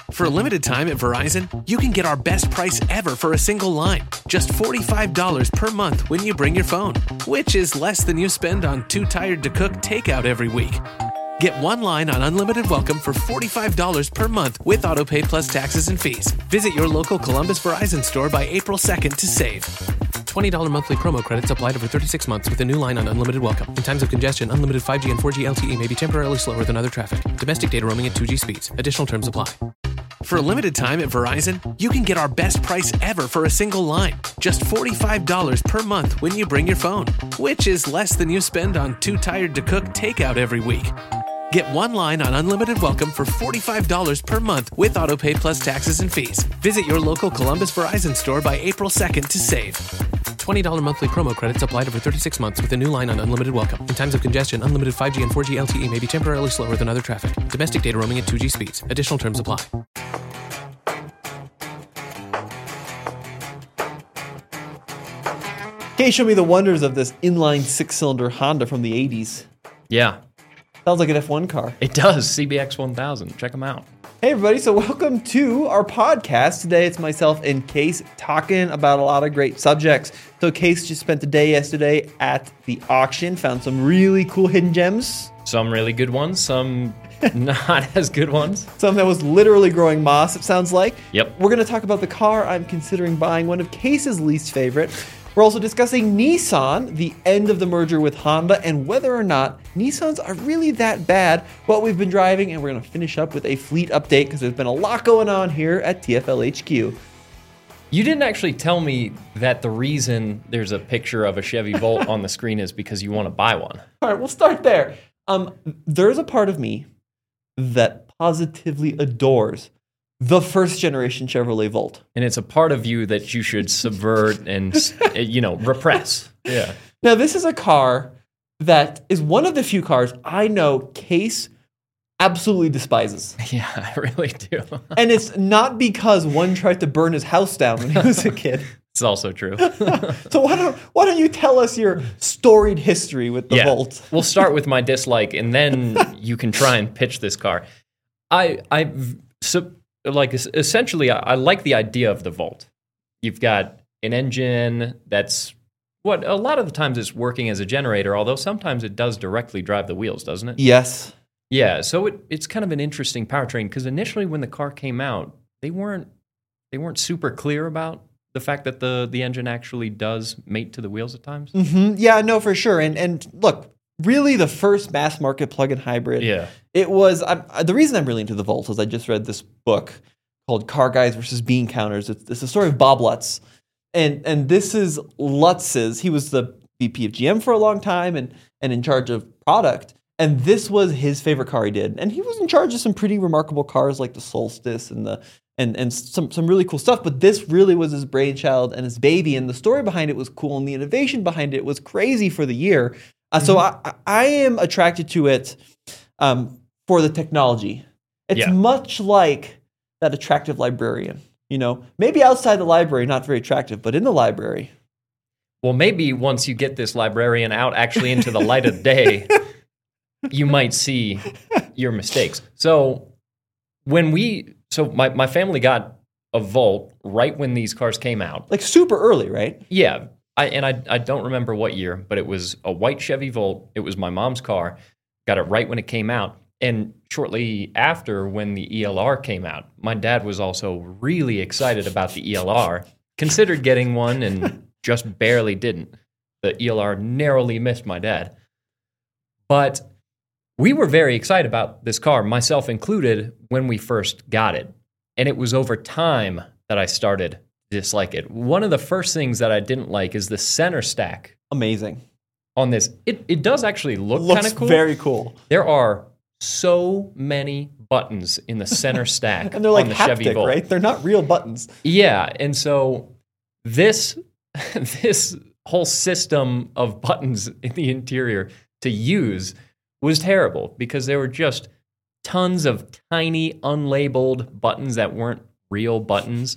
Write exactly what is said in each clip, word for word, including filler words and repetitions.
For a limited time at Verizon, you can get our best price ever for a single line. Just forty-five dollars per month when you bring your phone, which is less than you spend on Too Tired to Cook takeout every week. Get one line on Unlimited Welcome for forty-five dollars per month with AutoPay plus taxes and fees. Visit your local Columbus Verizon store by April second to save. twenty dollars monthly promo credits applied over thirty-six months with a new line on Unlimited Welcome. In times of congestion, unlimited five G and four G L T E may be temporarily slower than other traffic. Domestic data roaming at two G speeds. Additional terms apply. For a limited time at Verizon, you can get our best price ever for a single line. Just forty-five dollars per month when you bring your phone, which is less than you spend on Too Tired to Cook takeout every week. Get one line on Unlimited Welcome for forty-five dollars per month with AutoPay plus taxes and fees. Visit your local Columbus Verizon store by April second to save. twenty dollars monthly promo credits applied over thirty-six months with a new line on Unlimited Welcome. In times of congestion, unlimited five G and four G L T E may be temporarily slower than other traffic. Domestic data roaming at two G speeds. Additional terms apply. Okay, show me the wonders of this inline six-cylinder Honda from the eighties. Yeah. Sounds like an F one car. It does. C B X one thousand. Check them out. Hey, everybody. So welcome to our podcast. Today, it's myself and Case talking about a lot of great subjects. So Case just spent the day yesterday at the auction, found some really cool hidden gems. Some really good ones, some not as good ones. Some that was literally growing moss, it sounds like. Yep. We're going to talk about the car I'm considering buying, one of Case's least favorite. We're also discussing Nissan, the end of the merger with Honda, and whether or not Nissans are really that bad, what we've been driving, and we're going to finish up with a fleet update because there's been a lot going on here at T F L H Q. You didn't actually tell me that the reason there's a picture of a Chevy Volt on the screen is because you want to buy one. All right, we'll start there. Um, there's a part of me that positively adores the first generation Chevrolet Volt. And it's a part of you that you should subvert and, you know, repress. Yeah. Now, this is a car that is one of the few cars I know Case absolutely despises. Yeah, I really do. And it's not because one tried to burn his house down when he was a kid. It's also true. So why don't why don't you tell us your storied history with the yeah. Volt? We'll start with my dislike, and then you can try and pitch this car. I I so like essentially I, I like the idea of the Volt. You've got an engine that's what a lot of the times it's working as a generator, although sometimes it does directly drive the wheels, doesn't it? Yes. Yeah, so it, it's kind of an interesting powertrain because initially when the car came out, they weren't they weren't super clear about the fact that the the engine actually does mate to the wheels at times. Mm-hmm. Yeah, no, for sure. And and look, really the first mass market plug-in hybrid. Yeah. It was I, the reason I'm really into the Volt is I just read this book called Car Guys versus Bean Counters. It's, it's the story of Bob Lutz, and and this is Lutz's. He was the V P of G M for a long time and and in charge of product. And this was his favorite car he did. And he was in charge of some pretty remarkable cars like the Solstice and the and, and some, some really cool stuff. But this really was his brainchild and his baby. And the story behind it was cool. And the innovation behind it was crazy for the year. Uh, mm-hmm. So I, I am attracted to it um, for the technology. It's yeah. much like that attractive librarian. You know, maybe outside the library, not very attractive, but in the library. Well, maybe once you get this librarian out actually into the light of day, you might see your mistakes. So when we, so my, my family got a Volt right when these cars came out. Like super early, right? Yeah. I, and I, I don't remember what year, but it was a white Chevy Volt. It was my mom's car. Got it right when it came out. And shortly after when the E L R came out, my dad was also really excited about the E L R, considered getting one and just barely didn't. The E L R narrowly missed my dad. But we were very excited about this car, myself included, when we first got it. And it was over time that I started to dislike it. One of the first things that I didn't like is the center stack. Amazing. On this. It it does actually look kind of cool. Looks very cool. There are so many buttons in the center stack and they're like on the haptic, Chevy Volt. Right? They're not real buttons. Yeah, and so this this whole system of buttons in the interior to use was terrible because there were just tons of tiny unlabeled buttons that weren't real buttons.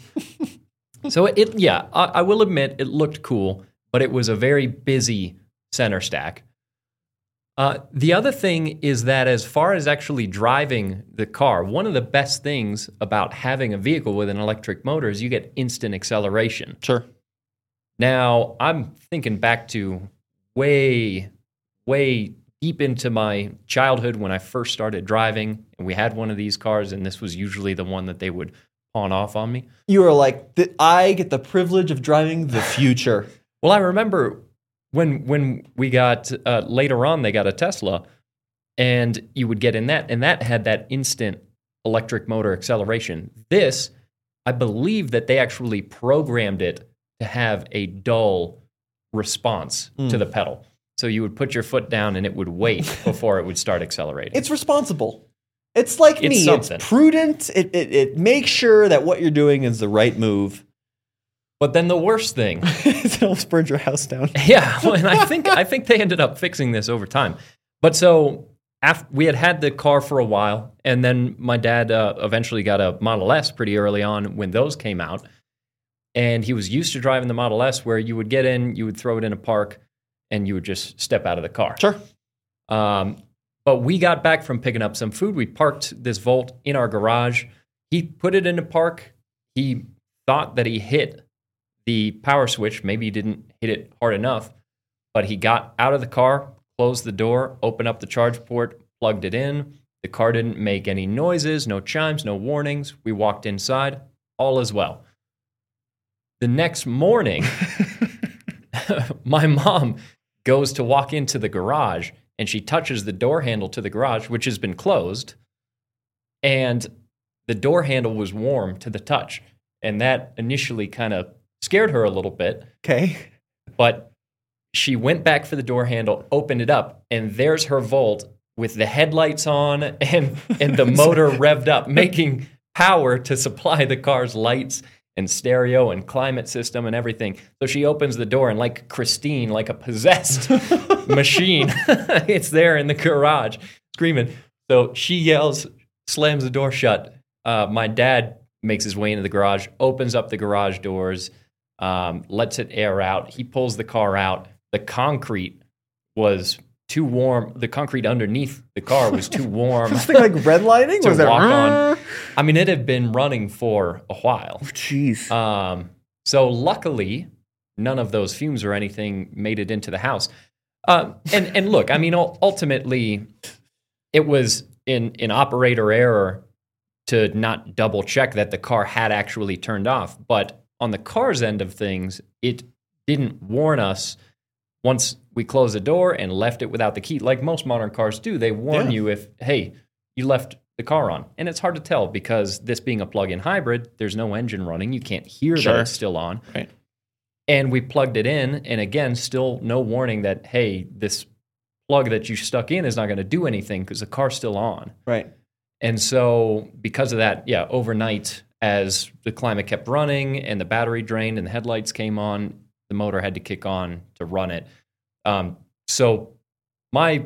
So it, yeah, I, I will admit it looked cool, but it was a very busy center stack. Uh, the other thing is that as far as actually driving the car, one of the best things about having a vehicle with an electric motor is you get instant acceleration. Sure. Now, I'm thinking back to way, way deep into my childhood when I first started driving, and we had one of these cars, and this was usually the one that they would pawn off on me. You were like, "Th- I get the privilege of driving the future. Well, I remember when when we got, uh, later on, they got a Tesla, and you would get in that, and that had that instant electric motor acceleration. This, I believe that they actually programmed it to have a dull response Mm. to the pedal. So you would put your foot down and it would wait before it would start accelerating. It's responsible. It's like It's me. something. It's prudent. It, it it makes sure that what you're doing is the right move. But then the worst thing, It almost burned your house down. yeah, well, and I think I think they ended up fixing this over time. But so after we had had the car for a while, and then my dad uh, eventually got a Model S pretty early on when those came out. And he was used to driving the Model S, where you would get in, you would throw it in a park, and you would just step out of the car. Sure. Um, but we got back from picking up some food. We parked this Volt in our garage. He put it in the park. He thought that he hit the power switch. Maybe he didn't hit it hard enough, but he got out of the car, closed the door, opened up the charge port, plugged it in. The car didn't make any noises, no chimes, no warnings. We walked inside. All is well. The next morning, my mom goes to walk into the garage, and she touches the door handle to the garage, which has been closed, and the door handle was warm to the touch. And that initially kind of scared her a little bit, Okay. but she went back for the door handle, opened it up, and there's her Volt with the headlights on and, and the motor revved up, making power to supply the car's lights and stereo and climate system and everything. So she opens the door, and like Christine, like a possessed machine, it's there in the garage screaming. So she yells, slams the door shut. Uh, my dad makes his way into the garage, opens up the garage doors, um, lets it air out. He pulls the car out. The concrete was too warm. The concrete underneath the car was too warm This thing like redlining? to Was that walk on. I mean, it had been running for a while. Jeez. Um, so luckily, none of those fumes or anything made it into the house. Um, and and look, I mean, ul- ultimately, it was in in operator error to not double check that the car had actually turned off. But on the car's end of things, it didn't warn us once we closed the door and left it without the key, like most modern cars do. They warn Yeah. you if, hey, you left the car on. And it's hard to tell because this being a plug-in hybrid, there's no engine running. You can't hear Sure. that it's still on. Right. And we plugged it in, and again, still no warning that, hey, this plug that you stuck in is not going to do anything because the car's still on. Right. And so because of that, yeah, overnight, as the climate kept running and the battery drained and the headlights came on, the motor had to kick on to run it. Um, so my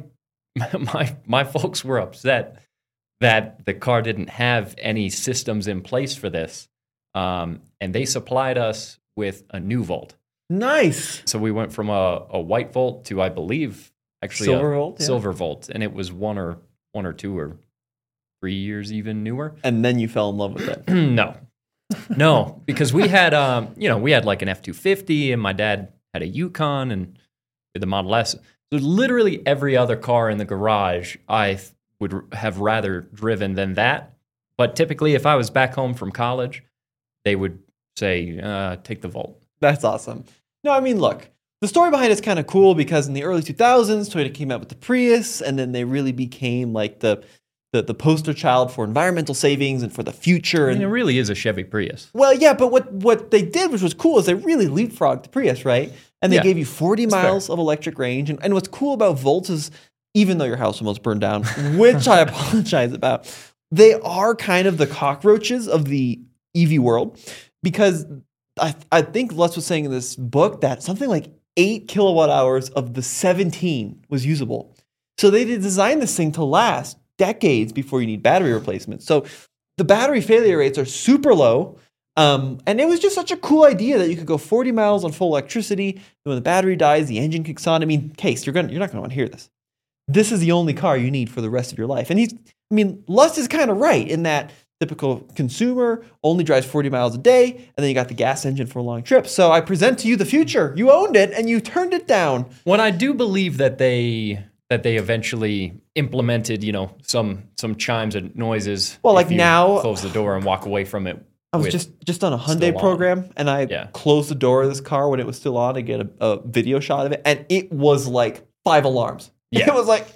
my my folks were upset that the car didn't have any systems in place for this, um, and they supplied us with a new Volt. Nice. So we went from a, a white Volt to, I believe, actually Silver a Volt, yeah. silver Volt, and it was one or one or two or three years even newer. And then you fell in love with it. No, no, because we had, um, you know, we had like an F two fifty, and my dad had a Yukon, and with the Model S. So literally every other car in the garage, I th- would r- have rather driven than that. But typically, if I was back home from college, they would say, uh, "Take the Volt." That's awesome. No, I mean, look, the story behind it's kind of cool because in the early two thousands, Toyota came out with the Prius, and then they really became like the the, the poster child for environmental savings and for the future. I And mean, it really is a Chevy Prius. well, yeah, but what what they did, which was cool, is they really leapfrogged the Prius, right? And they Yeah, gave you forty it's miles of electric range. And, and what's cool about Volts is, even though your house almost burned down, which I apologize about, they are kind of the cockroaches of the E V world, because I I think Lutz was saying in this book that something like eight kilowatt hours of the seventeen was usable. So they did design this thing to last decades before you need battery replacement. So the battery failure rates are super low. Um, and it was just such a cool idea that you could go forty miles on full electricity. And when the battery dies, the engine kicks on. I mean, Case, you're gonna you're not gonna want to hear this. this is the only car you need for the rest of your life. And he's, I mean, Lutz is kind of right in that typical consumer only drives forty miles a day, and then you got the gas engine for a long trip. So I present to you the future. You owned it, and you turned it down. When I do believe that they that they eventually implemented, you know, some some chimes and noises. Well, like if you now- close the door and walk away from it. I was with- just, just on a Hyundai still on. program, and I Yeah. closed the door of this car when it was still on to get a, a video shot of it, and it was like five alarms. Yeah. It was like,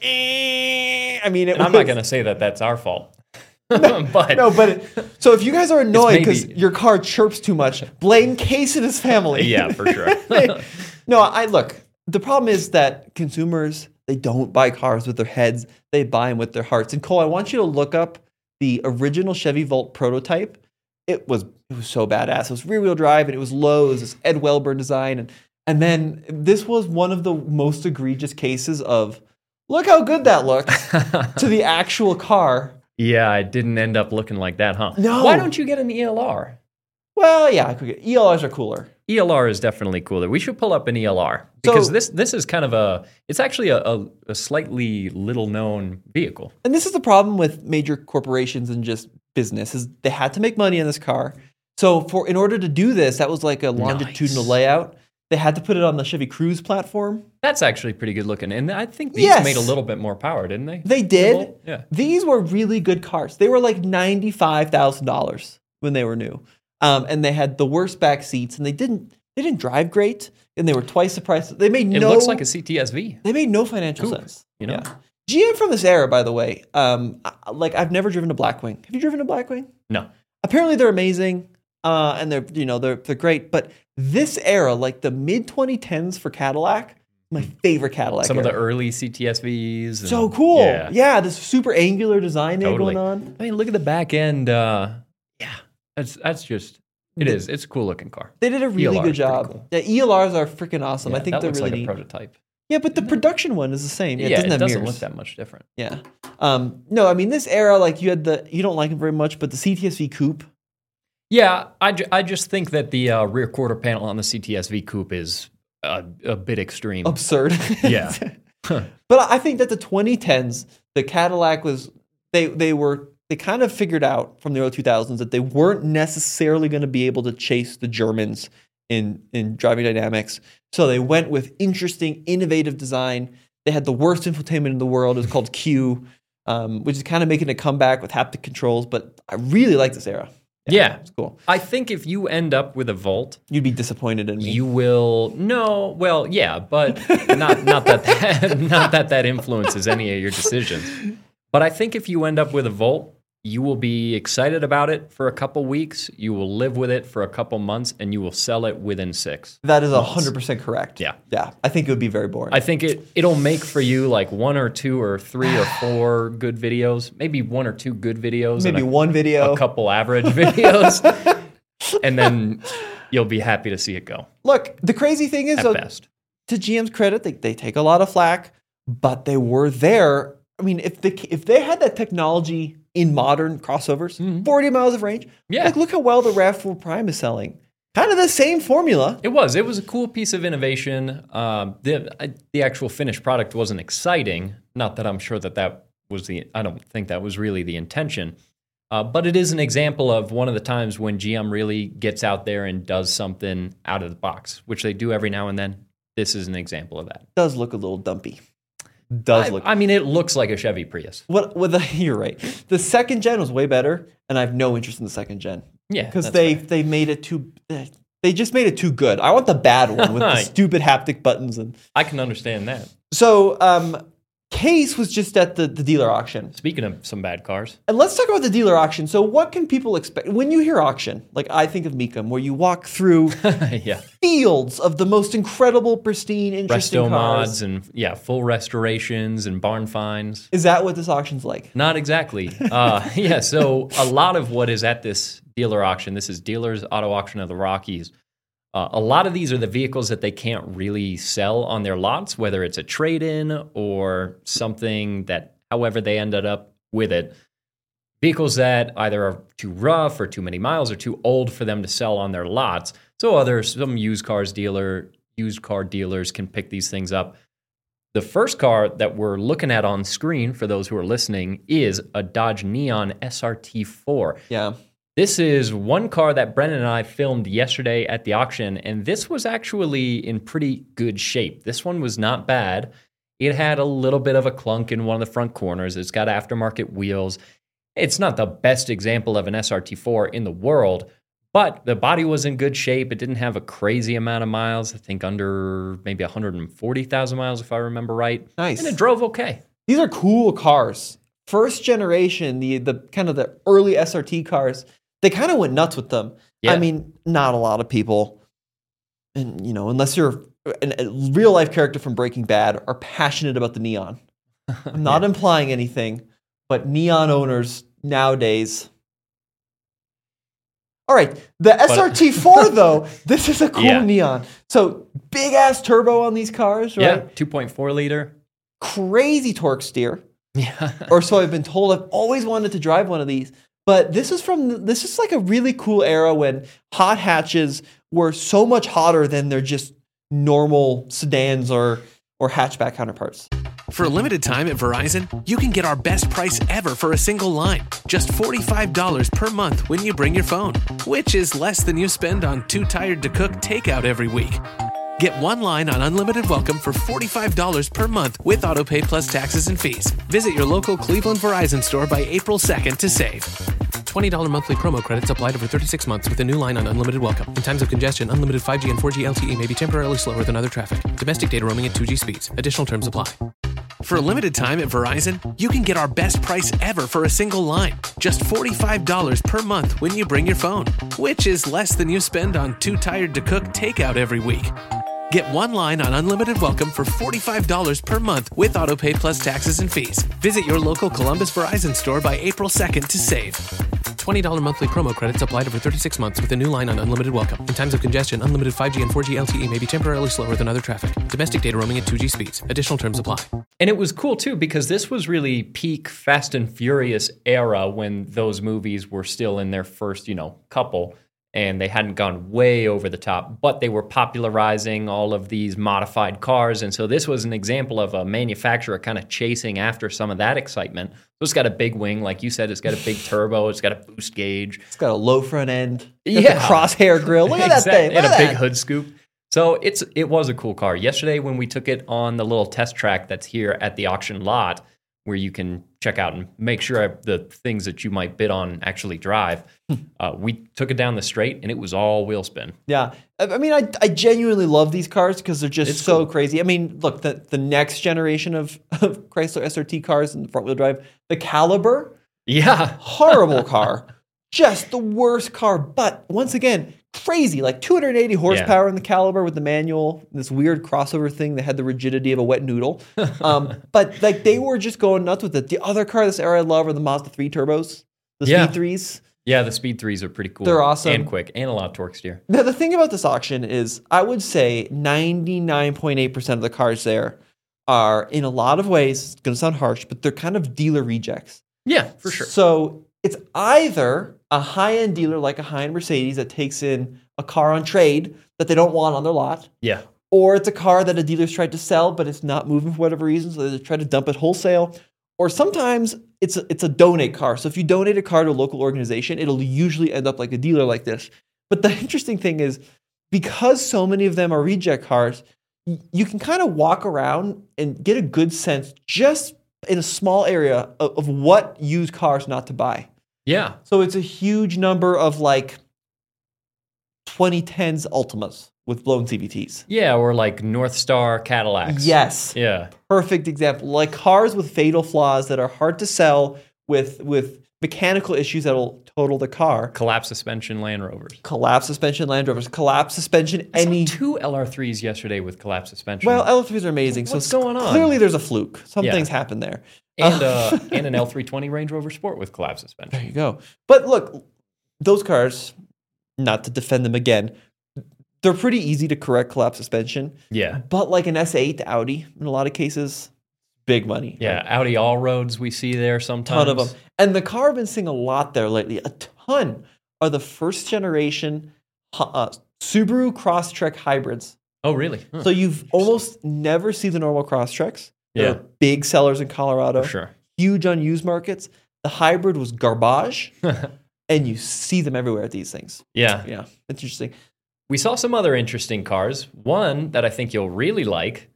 eh. I mean, it And was, I'm not going to say that that's our fault. but No, but it, so if you guys are annoyed because maybe- your car chirps too much, blame Case and his family. yeah, for sure. No, I look. The problem is that consumers, they don't buy cars with their heads; they buy them with their hearts. And Cole, I want you to look up the original Chevy Volt prototype. It was it was so badass. It was rear wheel drive, and it was low. It was this Ed Welburn design, and and then this was one of the most egregious cases of look how good that looks to the actual car. Yeah, it didn't end up looking like that, huh? No. Why don't you get an E L R? Well, yeah, I could get, E L Rs are cooler. E L R is definitely cooler. We should pull up an E L R because So- this this is kind of a it's actually a, a, a slightly little known vehicle. And this is the problem with major corporations and just business is they had to make money on this car. So for in order to do this, that was like a longitudinal Nice. layout. They had to put it on the Chevy Cruze platform. That's actually pretty good looking, and I think these Yes. made a little bit more power, didn't they? They did. Volt? Yeah. These were really good cars. They were like ninety-five thousand dollars when they were new. Um, and they had the worst back seats, and they didn't they didn't drive great, and they were twice the price. They made It no looks like a C T S V. they made no financial Coupe, sense. you know? Yeah. G M from this era, by the way, um, I- like I've never driven a Blackwing. Have you driven a Blackwing? No. Apparently they're amazing, uh, and they're you know they're they're great. But this era, like the mid twenty tens for Cadillac, my favorite Cadillac. Some of the era. early C T S Vs. and- so cool. Yeah. Yeah. This super angular design they had Totally. going on. I mean, look at the back end. Uh, yeah, that's that's just it is. It's a cool looking car. They did a really E L R good is pretty job. cool. Yeah, E L Rs are freaking awesome. I Yeah, think that they're looks really like a neat. prototype. Yeah, but the production one is the same. Yeah, Yeah, it doesn't it have doesn't mirrors. look that much different. Yeah. Um, no, I mean this era, like you had the you don't like it very much, but the C T S V coupe. Yeah, I, ju- I just think that the uh, rear quarter panel on the C T S V coupe is a, a bit extreme. Absurd. Yeah. But I think that the twenty tens, the Cadillac was they they were they kind of figured out from the early two thousands that they weren't necessarily going to be able to chase the Germans in in driving dynamics. So they went with interesting, innovative design. They had the worst infotainment in the world. It was called Q, um, which is kind of making a comeback with haptic controls. But I really like this era. Yeah. It's cool. I think if you end up with a Volt, You'd be disappointed in me. you will no, well, yeah, but not not that, that not that that influences any of your decisions. But I think if you end up with a Volt, you will be excited about it for a couple weeks. You will live with it for a couple months, and you will sell it within six. That is one hundred percent correct. Yeah. Yeah. I think it would be very boring. I think it it'll make for you like one or two or three or four good videos, maybe one or two good videos, Maybe and a, one video. a couple average videos, and then you'll be happy to see it go. Look, the crazy thing is, At though, best. to G M's credit, they, they take a lot of flack, but they were there. I mean, if they if they had that technology in modern crossovers, forty miles of range, Yeah. like look how well the RAV four Prime is selling. Kind of the same formula. It was. It was a cool piece of innovation. Um, the I, the actual finished product wasn't exciting. Not that I'm sure that that was the. I don't think that was really the intention. Uh, but it is an example of one of the times when G M really gets out there and does something out of the box, which they do every now and then. This is an example of that. Does look a little dumpy. Does I, look. I mean, it looks like a Chevy Prius. what? What? The, you're right. The second gen was way better, and I have no interest in the second gen Yeah, because that's they fair. they made it too. They just made it too good. I want the bad one with the stupid haptic buttons and. I can understand that. So, um, Case was just at the, the dealer auction. Speaking of some bad cars, And let's talk about the dealer auction. So, what can people expect? When you hear auction, like I think of Mecum, where you walk through yeah, fields of the most incredible, pristine, interesting resto cars. mods and yeah, full restorations and barn finds. Is that what this auction's like? Not exactly. Uh, yeah, so a lot of what is at this dealer auction, this is Dealers Auto Auction of the Rockies. Uh, a lot of these are the vehicles that they can't really sell on their lots, whether it's a trade-in or something that, however they ended up with it. Vehicles that either are too rough or too many miles or too old for them to sell on their lots. So others, some used cars dealer, used car dealers can pick these things up. The first car that we're looking at on screen, for those who are listening, is a Dodge Neon S R T four. Yeah. This is one car that Brennan and I filmed yesterday at the auction, and this was actually in pretty good shape. This one was not bad. It had a little bit of a clunk in one of the front corners. It's got aftermarket wheels. It's not the best example of an S R T four in the world, but the body was in good shape. It didn't have a crazy amount of miles. I think under maybe one hundred forty thousand miles, if I remember right. Nice. And it drove okay. These are cool cars. First generation, the the kind of the early S R T cars, they kind of went nuts with them. Yeah. I mean, not a lot of people, and you know, unless you're an, a real life character from Breaking Bad, are passionate about the Neon. I'm not Yeah. implying anything, but Neon owners nowadays. All right, the S R T four though, this is a cool Yeah. Neon. So big ass turbo on these cars, right? Yeah, two point four liter. Crazy torque steer. Yeah. Or so I've been told. I've always wanted to drive one of these. But this is from this is like a really cool era when hot hatches were so much hotter than their just normal sedans or or hatchback counterparts. For a limited time at Verizon, you can get our best price ever for a single line. Just forty-five dollars per month when you bring your phone, which is less than you spend on Too Tired to Cook takeout every week. Get one line on Unlimited Welcome for forty-five dollars per month with AutoPay plus taxes and fees. Visit your local Cleveland Verizon store by April second to save. twenty dollars monthly promo credits applied over thirty-six months with a new line on Unlimited Welcome. In times of congestion, unlimited five G and four G L T E may be temporarily slower than other traffic. Domestic data roaming at two G speeds. Additional terms apply. For a limited time at Verizon, you can get our best price ever for a single line. Just forty-five dollars per month when you bring your phone, which is less than you spend on Too Tired to Cook takeout every week. Get one line on Unlimited Welcome for forty-five dollars per month with AutoPay plus taxes and fees. Visit your local Columbus Verizon store by April second to save. twenty dollars monthly promo credits applied over thirty-six months with a new line on Unlimited Welcome. In times of congestion, unlimited five G and four G L T E may be temporarily slower than other traffic. Domestic data roaming at two G speeds. Additional terms apply. And it was cool too because this was really peak Fast and Furious era when those movies were still in their first, you know, couple and they hadn't gone way over the top, but they were popularizing all of these modified cars. And so this was an example of a manufacturer kind of chasing after some of that excitement. So it's got a big wing, like you said, it's got a big turbo, it's got a boost gauge. It's got a low front end. It's got Yeah. the crosshair grille. Look at that Exact- thing. Look and at a big that. hood scoop. So it's it was a cool car. Yesterday when we took it on the little test track that's here at the auction lot where you can check out and make sure the things that you might bid on actually drive, uh, we took it down the straight and it was all wheel spin. Yeah. I I mean, I, I genuinely love these cars because they're just It's so cool. crazy. I mean, look, the, the next generation of, of Chrysler S R T cars and front wheel drive, the Caliber, Yeah. horrible car. Just the worst car. But once again, crazy. Like two hundred eighty horsepower in the Caliber with the manual, this weird crossover thing that had the rigidity of a wet noodle. Um, but like they were just going nuts with it. The other car this era I love are the Mazda three turbos, the Yeah. Speed threes. Yeah, the Speed threes are pretty cool. They're awesome. And quick and a lot of torque steer. Now, the thing about this auction is I would say ninety-nine point eight percent of the cars there are, in a lot of ways, it's going to sound harsh, but they're kind of dealer rejects. Yeah, for sure. So it's either a high-end dealer like a high-end Mercedes that takes in a car on trade that they don't want on their lot, Yeah. or it's a car that a dealer's tried to sell but it's not moving for whatever reason, so they try to dump it wholesale. Or sometimes it's a, it's a donate car. So if you donate a car to a local organization, it'll usually end up like a dealer like this. But the interesting thing is, because so many of them are reject cars, y- you can kind of walk around and get a good sense just in a small area of, of what used cars not to buy. Yeah. So it's a huge number of like twenty tens Ultimas with blown C V Ts. Yeah, or like North Star Cadillacs. Yes. Yeah. Perfect example. Like cars with fatal flaws that are hard to sell with with mechanical issues that'll total the car. Collapse suspension Land Rovers. Collapse suspension Land Rovers. Collapse suspension I saw any. two L R threes yesterday with collapse suspension. Well, L threes are amazing. What's so going on? Clearly there's a fluke. Some Yeah. things happen there. and uh, and an L three twenty Range Rover Sport with collapse There suspension. you go. But look, those cars, not to defend them again, they're pretty easy to correct collapse suspension. Yeah. But like an S eight Audi, in a lot of cases, big money. Yeah, Audi all roads we see there sometimes. Ton of them. And the car I've been seeing a lot there lately, a ton, are the first generation uh, Subaru Crosstrek hybrids. Oh, really? Huh. So you've almost never see the normal Crosstreks. Yeah. They're big sellers in Colorado. For sure. Huge on used markets. The hybrid was garbage, and you see them everywhere at these things. Yeah. Yeah, it's interesting. We saw some other interesting cars. One that I think you'll really like.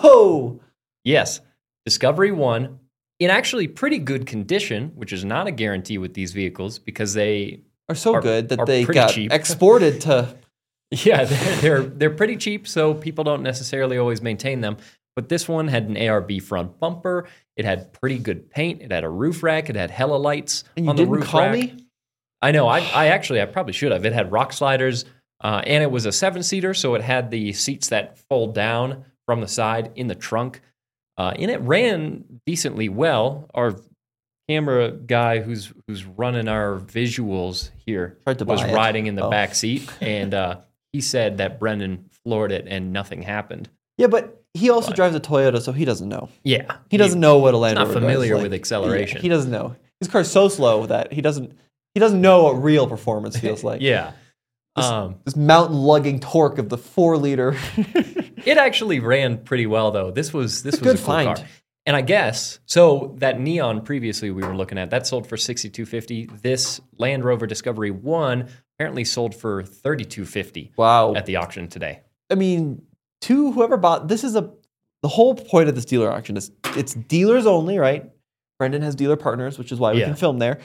Oh! Yes, Discovery One, in actually pretty good condition, which is not a guarantee with these vehicles because they Are so Are- good that are they pretty got cheap. exported to... Yeah, they're, they're they're pretty cheap, so people don't necessarily always maintain them. But this one had an A R B front bumper. It had pretty good paint. It had a roof rack. It had hella lights And you on the didn't roof call rack. me? I know. I, I actually, I probably should have. It had rock sliders, uh, and it was a seven-seater, so it had the seats that fold down from the side in the trunk. Uh, and it ran decently well. Our camera guy who's who's running our visuals here Tried to was buy it. riding in the Oh. back seat, and uh, he said that Brendan floored it and nothing happened. Yeah, but he also But- drives a Toyota, so he doesn't know. Yeah, He doesn't know what a Land not Rover drives familiar like. with acceleration. Yeah, he doesn't know. His car's so slow that he doesn't he doesn't know what real performance feels like. Yeah. This, Um, this mountain lugging torque of the four liter. It actually ran pretty well, though. This was this It's a was good a cool find. car, and I guess so. That Neon previously we were looking at that sold for sixty two fifty. This Land Rover Discovery One apparently sold for thirty two fifty Wow. at the auction today. I mean, to whoever bought this is a the whole point of this dealer auction is it's dealers only, right? Brendan has dealer partners, which is why we Yeah. can film there.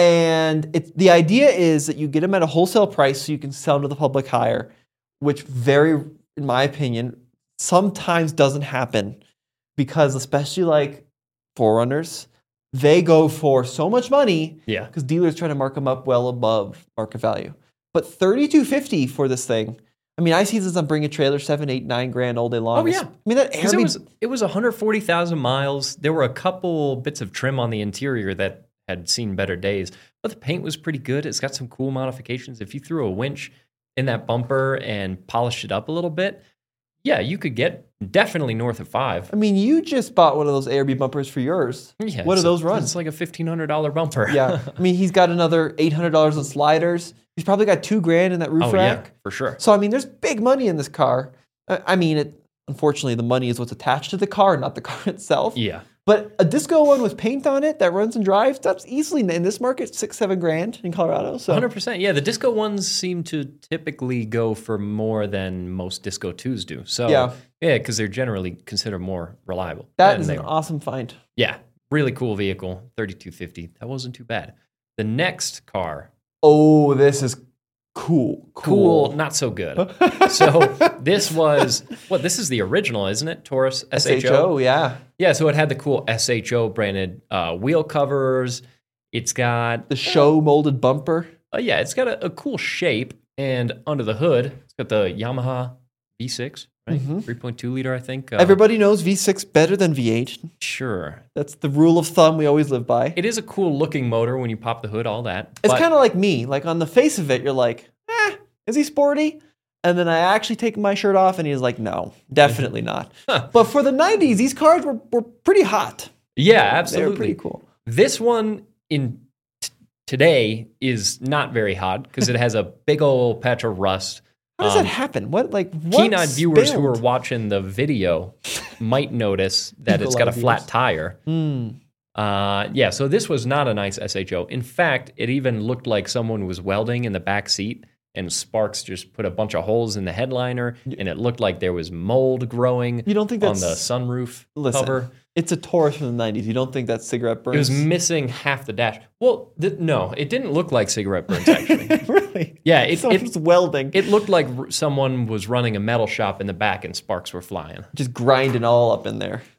And it's the idea is that you get them at a wholesale price so you can sell them to the public higher, which very, in my opinion, sometimes doesn't happen because especially like Forerunners, they go for so much money Yeah, because dealers try to mark them up well above market value. But thirty-two fifty for this thing. I mean, I see this on Bring a Trailer, seven, eight, nine grand all day long. Oh, yeah. I mean, that because it Airbnb, was it was one hundred forty thousand miles. There were a couple bits of trim on the interior that had seen better days, but the paint was pretty good. It's got some cool modifications. If you threw a winch in that bumper and polished it up a little bit, yeah, you could get definitely north of five. I mean, you just bought one of those A R B bumpers for yours. Yeah, What do it's those a- run? It's like a fifteen hundred dollars bumper. Yeah. I mean, he's got another eight hundred dollars on sliders. He's probably got two grand in that roof oh rack. yeah, for sure. So, I mean, there's big money in this car. I I mean, it. Unfortunately, the money is what's attached to the car, not the car itself. Yeah, But a disco one with paint on it that runs and drives, that's easily in this market six, seven grand in Colorado. So one hundred percent. Yeah, the disco ones seem to typically go for more than most disco twos do. So Yeah. yeah, because they're generally considered more reliable. that And is they an were. awesome find. Yeah, really cool vehicle, thirty-two fifty. That wasn't too bad. The next car, Oh, this is cool. cool, not so good. So this was what? This is the original, isn't it? Taurus S H O. S H O, yeah. Yeah, so it had the cool S H O branded uh, wheel covers. It's got The show molded bumper. uh, yeah, it's got a, a cool shape, and under the hood, it's got the Yamaha V six, right? Mhm. three point two liter, I think. Uh, Everybody knows V six better than V eight. sure. That's the rule of thumb we always live by. It is a cool looking motor when you pop the hood, all that. It's but- kind of like me. Like on the face of it, you're like, eh, is he sporty? And then I actually take my shirt off, and he's like, no, definitely not. But for the nineties, these cars were, were pretty hot. yeah, They were absolutely. pretty cool. This one in t- today is not very hot because it has a big old patch of rust. How does Um, that happen? What like what Keen-eyed viewers who are spilled? watching the video might notice that it's got a Eagle-eyed flat viewers. tire. Hmm. Uh, yeah, so this was not a nice S H O. In fact, it even looked like someone was welding in the back seat and sparks just put a bunch of holes in the headliner, and it looked like there was mold growing You don't think on that's the sunroof listen, cover. It's a Taurus from the nineties. You don't think that's cigarette burns? It was missing half the dash. Well, th- no, it didn't look like cigarette burns, actually. really? Yeah, it, Someone it, was welding, it looked like r- someone was running a metal shop in the back and sparks were flying. just grinding all up in there.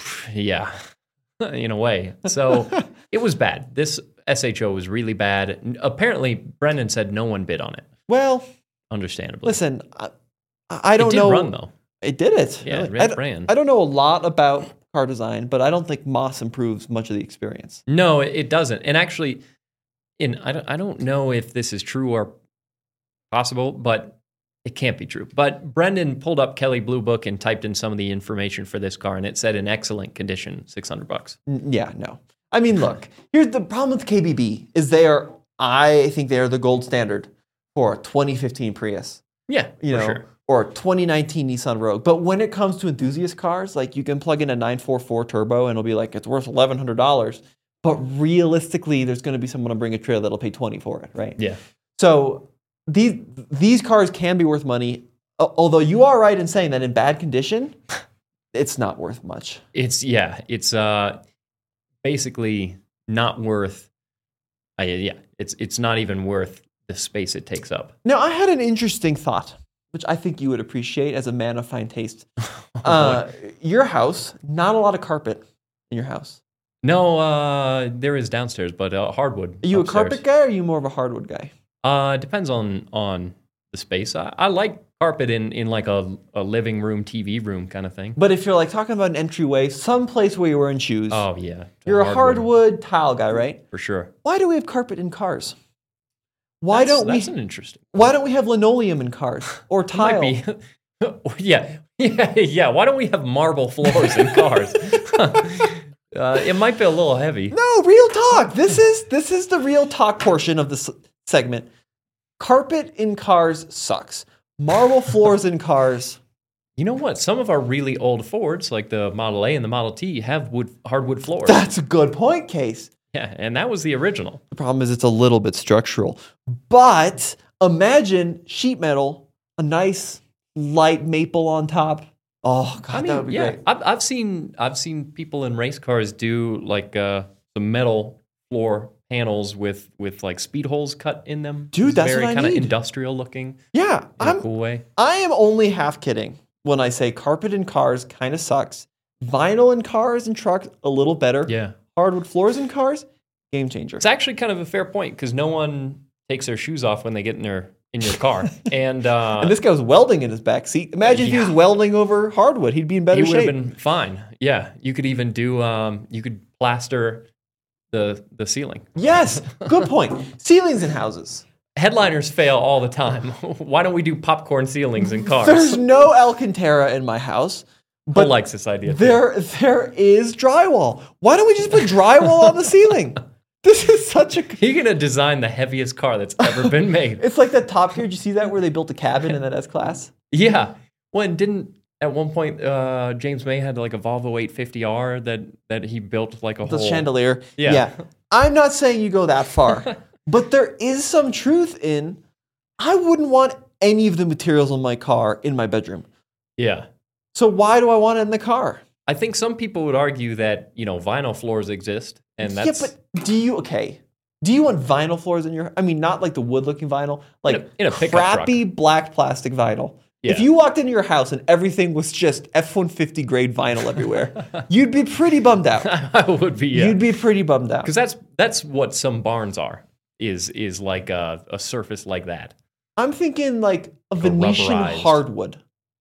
Yeah, in a way. So it was bad. This S H O was really bad. N- Apparently, Brendan said no one bid on it, Well, understandably. listen, I, I don't it did know. run, though. It did it. Yeah, Really. it I, don't- ran. I don't know a lot about car design, but I don't think Moss improves much of the experience. No, it, it doesn't. And actually, in I don't, I don't know if this is true or possible, but it can't be true. But Brendan pulled up Kelley Blue Book and typed in some of the information for this car, and it said in excellent condition, six hundred bucks. N- Yeah, no. I mean, look, here's the problem with K B B is they are, I think they are the gold standard for a twenty fifteen Prius. Yeah, You for know, sure. or a twenty nineteen Nissan Rogue. But when it comes to enthusiast cars, like you can plug in a nine forty-four turbo and it'll be like, it's worth eleven hundred dollars. But realistically, there's going to be someone to bring a trailer that'll pay twenty for it, right? Yeah. So these these cars can be worth money. Although you are right in saying that in bad condition, it's not worth much. It's, yeah, it's uh, basically not worth, uh, yeah, it's it's not even worth the space it takes up. Now, I had an interesting thought, which I think you would appreciate as a man of fine taste. uh, your house, not a lot of carpet in your house. No, uh, there is downstairs, but uh, hardwood. Are you upstairs. a carpet guy or are you more of a hardwood guy? Uh, it depends on on the space. I, I like carpet in, in like a, a living room, T V room kind of thing. But if you're like talking about an entryway, some place where you're wearing shoes, Oh, yeah. you're a hardwood tile guy, right? For sure. Why do we have carpet in cars? Why That's- don't That's we? an interesting. Why don't we have linoleum in cars or tile? Might be. yeah, yeah, yeah. Why don't we have marble floors in cars? uh, it might be a little heavy. No, real talk. This is this is the real talk portion of this segment. Carpet in cars sucks. Marble floors in cars. You know what? Some of our really old Fords, like the Model A and the Model T, have wood hardwood floors. That's a good point, Case. Yeah, and that was the original. The problem is it's a little bit structural. But imagine sheet metal, a nice light maple on top. Oh God, I mean, that would be yeah, great. I've, I've seen I've seen people in race cars do like uh, some metal floor panels with with like speed holes cut in them. Dude, It's that's very what I kind of need. industrial looking Yeah, in a I'm cool way. I am only half kidding when I say carpet in cars kind of sucks. Vinyl in cars and trucks a little better. Yeah, Hardwood floors in cars, game changer. it's actually kind of a fair point because no one takes their shoes off when they get in their in your car, and uh, And this guy was welding in his back seat. Imagine if he was Yeah. welding over hardwood. He'd be in better he would have shape. been fine. Yeah, you could even do um, you could plaster the the ceiling. Yes, good point. Ceilings in houses. Headliners fail all the time. Why don't we do popcorn ceilings in cars? There's no Alcantara in my house, Who but likes this idea? too? there there is drywall. Why don't we just put drywall on the ceiling? This is such a. You're gonna design the heaviest car that's ever been made. It's like that Top Gear. Did you see that where they built a cabin in that S class? Yeah. Well, and didn't at one point uh, James May had like a Volvo eight fifty R that that he built like a The whole chandelier. Yeah. I'm not saying you go that far, but there is some truth in. I wouldn't want any of the materials on my car in my bedroom. Yeah. So why do I want it in the car? I think some people would argue that you know vinyl floors exist, and that's Yeah, but do you okay? Do you want vinyl floors in your? I mean, not like the wood-looking vinyl, like In a- in a pickup crappy black plastic vinyl. If Yeah. you walked into your house and everything was just F one fifty grade vinyl everywhere, you'd be pretty bummed out. I would be. Yeah. You'd be pretty bummed out. Because that's that's what some barns are. Is is like a, a surface like that. I'm thinking like a Venetian rubberized. hardwood.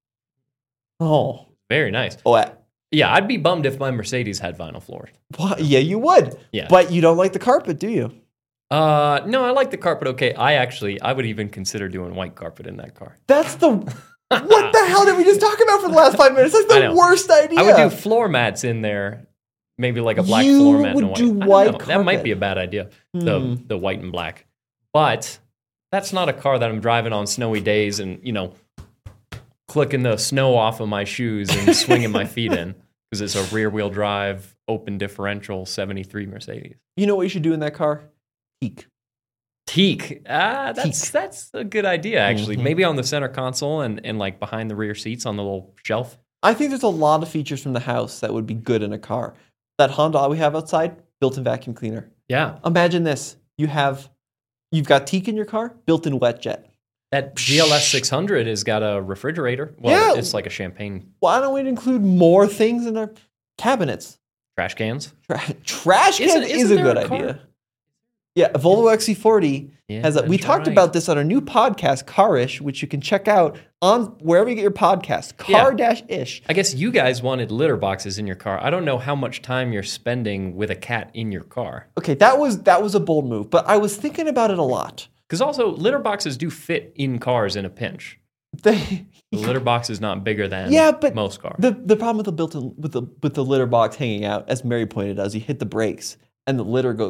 Oh, Very nice. oh, uh, Yeah, I'd be bummed if my Mercedes had vinyl floors. what? Yeah, you would. Yeah. But you don't like the carpet, do you? Uh, no, I like the carpet. Okay, I actually I would even consider doing white carpet in that car. That's the. What the hell did we just talk about for the last five minutes? That's I the know. worst idea. I would do floor mats in there, maybe like a black You floor mat and a would white. do I don't white know. That might carpet. be a bad idea. Hmm. The the white and black, but that's not a car that I'm driving on snowy days and you know, clicking the snow off of my shoes and swinging my feet in because it's a rear wheel drive, open differential seventy-three Mercedes. You know what you should do in that car? Teak. Teak. Ah, that's Teak. that's a good idea actually. Mhm. Maybe on the center console and, and like behind the rear seats on the little shelf. I think there's a lot of features from the house that would be good in a car. That Honda we have outside, built-in vacuum cleaner. Yeah. Imagine this. You have, you've got teak in your car, built-in wet jet. That G L S six hundred has got a refrigerator. Well, Yeah. it's like a champagne Why don't we include more things in our cabinets? trash cans. Tra- trash Isn't- can isn't is a there good a car? idea. Yeah, a Volvo X C forty Yeah, has a, we that's talked right. about this on our new podcast, Carish, which you can check out on wherever you get your podcast, car-ish. I guess you guys wanted litter boxes in your car. I don't know how much time you're spending with a cat in your car. Okay, that was that was a bold move, but I was thinking about it a lot. Because also, litter boxes do fit in cars in a pinch. They, The litter box is not bigger than Yeah, but most cars. The the problem with the built-in with the with the litter box hanging out, as Mary pointed out, is you hit the brakes and the litter goes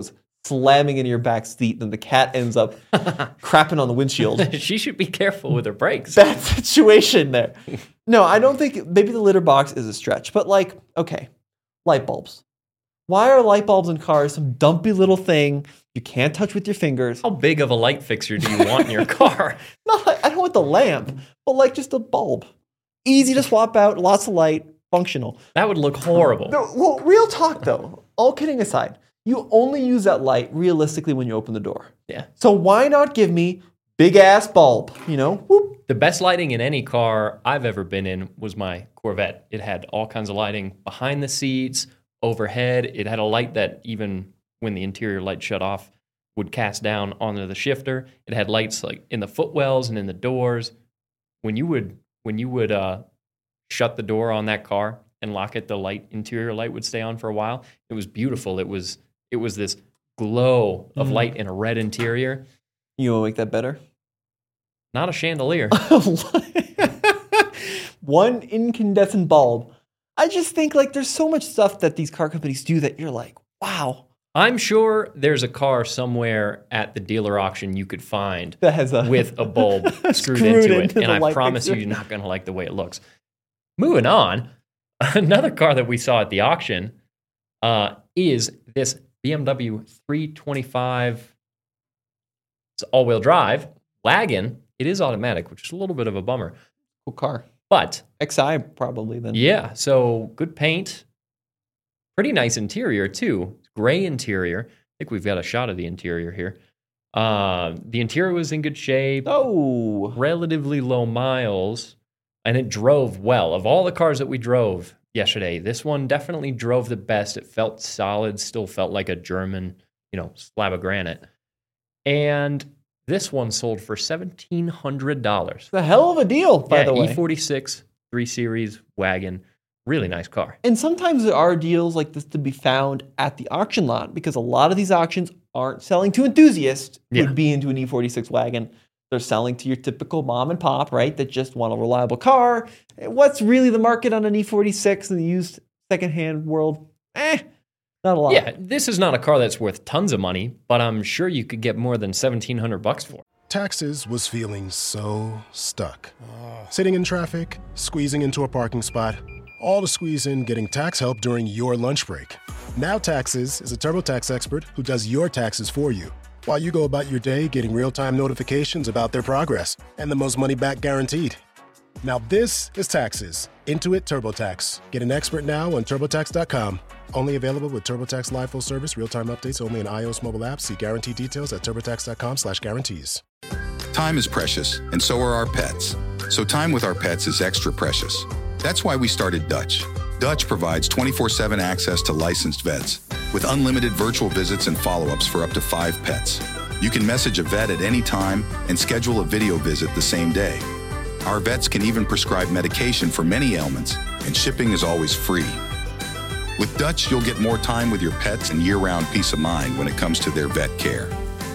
slamming into your back seat, and the cat ends up crapping on the windshield. She should be careful with her brakes. That situation there. No, I don't think, maybe the litter box is a stretch, but like, okay, light bulbs. Why are light bulbs in cars some dumpy little thing you can't touch with your fingers? How big of a light fixture do you want in your car? Not like, I don't want the lamp, but like just a bulb. Easy to swap out, lots of light, functional. That would look horrible. No, well, real talk though, all kidding aside, you only use that light realistically when you open the door. Yeah. So why not give me big ass bulb, you know? Whoop. The best lighting in any car I've ever been in was my Corvette. It had all kinds of lighting behind the seats, overhead. It had a light that even when the interior light shut off would cast down onto the shifter. It had lights like in the footwells and in the doors. When you would when you would uh, shut the door on that car and lock it, the light interior light would stay on for a while. It was beautiful. It was it was this glow of Mm. light in a red interior. You want to make that better? Not a chandelier. One incandescent bulb. I just think like there's so much stuff that these car companies do that you're like, wow. I'm sure there's a car somewhere at the dealer auction you could find That has a with a bulb screwed, Screwed into it, into and the I light promise you, fixture. you're not going to like the way it looks. Moving on, another car that we saw at the auction uh, is this B M W three twenty-five. It's all-wheel drive wagon. It is automatic, which is a little bit of a bummer, cool car. but X I probably then. yeah, so good paint. Pretty nice interior, too. Gray interior. I think we've got a shot of the interior here. Uh, the interior was in good shape, Oh. relatively low miles, and it drove well. Of all the cars that we drove yesterday, this one definitely drove the best. It felt solid, still felt like a German, you know, slab of granite. And this one sold for seventeen hundred dollars. It's a hell of a deal, by yeah, the way. E forty-six, three series wagon. Really nice car. And sometimes there are deals like this to be found at the auction lot because a lot of these auctions aren't selling to enthusiasts Yeah. who'd be into an E forty-six wagon. They're selling to your typical mom and pop, right? That just want a reliable car. What's really the market on an E forty-six in the used secondhand world? Eh, not a lot. Yeah, this is not a car that's worth tons of money, but I'm sure you could get more than seventeen hundred bucks for it. Taxes was feeling so stuck. Sitting in traffic, squeezing into a parking spot, all to squeeze in getting tax help during your lunch break. Now Taxes is a TurboTax expert who does your taxes for you, while you go about your day getting real-time notifications about their progress and the most money back guaranteed. Now this is Taxes. Intuit TurboTax. Get an expert now on TurboTax dot com. Only available with TurboTax Live Full Service, real-time updates only in iOS mobile apps. See guarantee details at TurboTax dot com slash guarantees. Time is precious, and so are our pets. So time with our pets is extra precious. That's why we started Dutch. Dutch provides twenty-four seven access to licensed vets with unlimited virtual visits and follow-ups for up to five pets. You can message a vet at any time and schedule a video visit the same day. Our vets can even prescribe medication for many ailments, and shipping is always free. With Dutch, you'll get more time with your pets and year-round peace of mind when it comes to their vet care.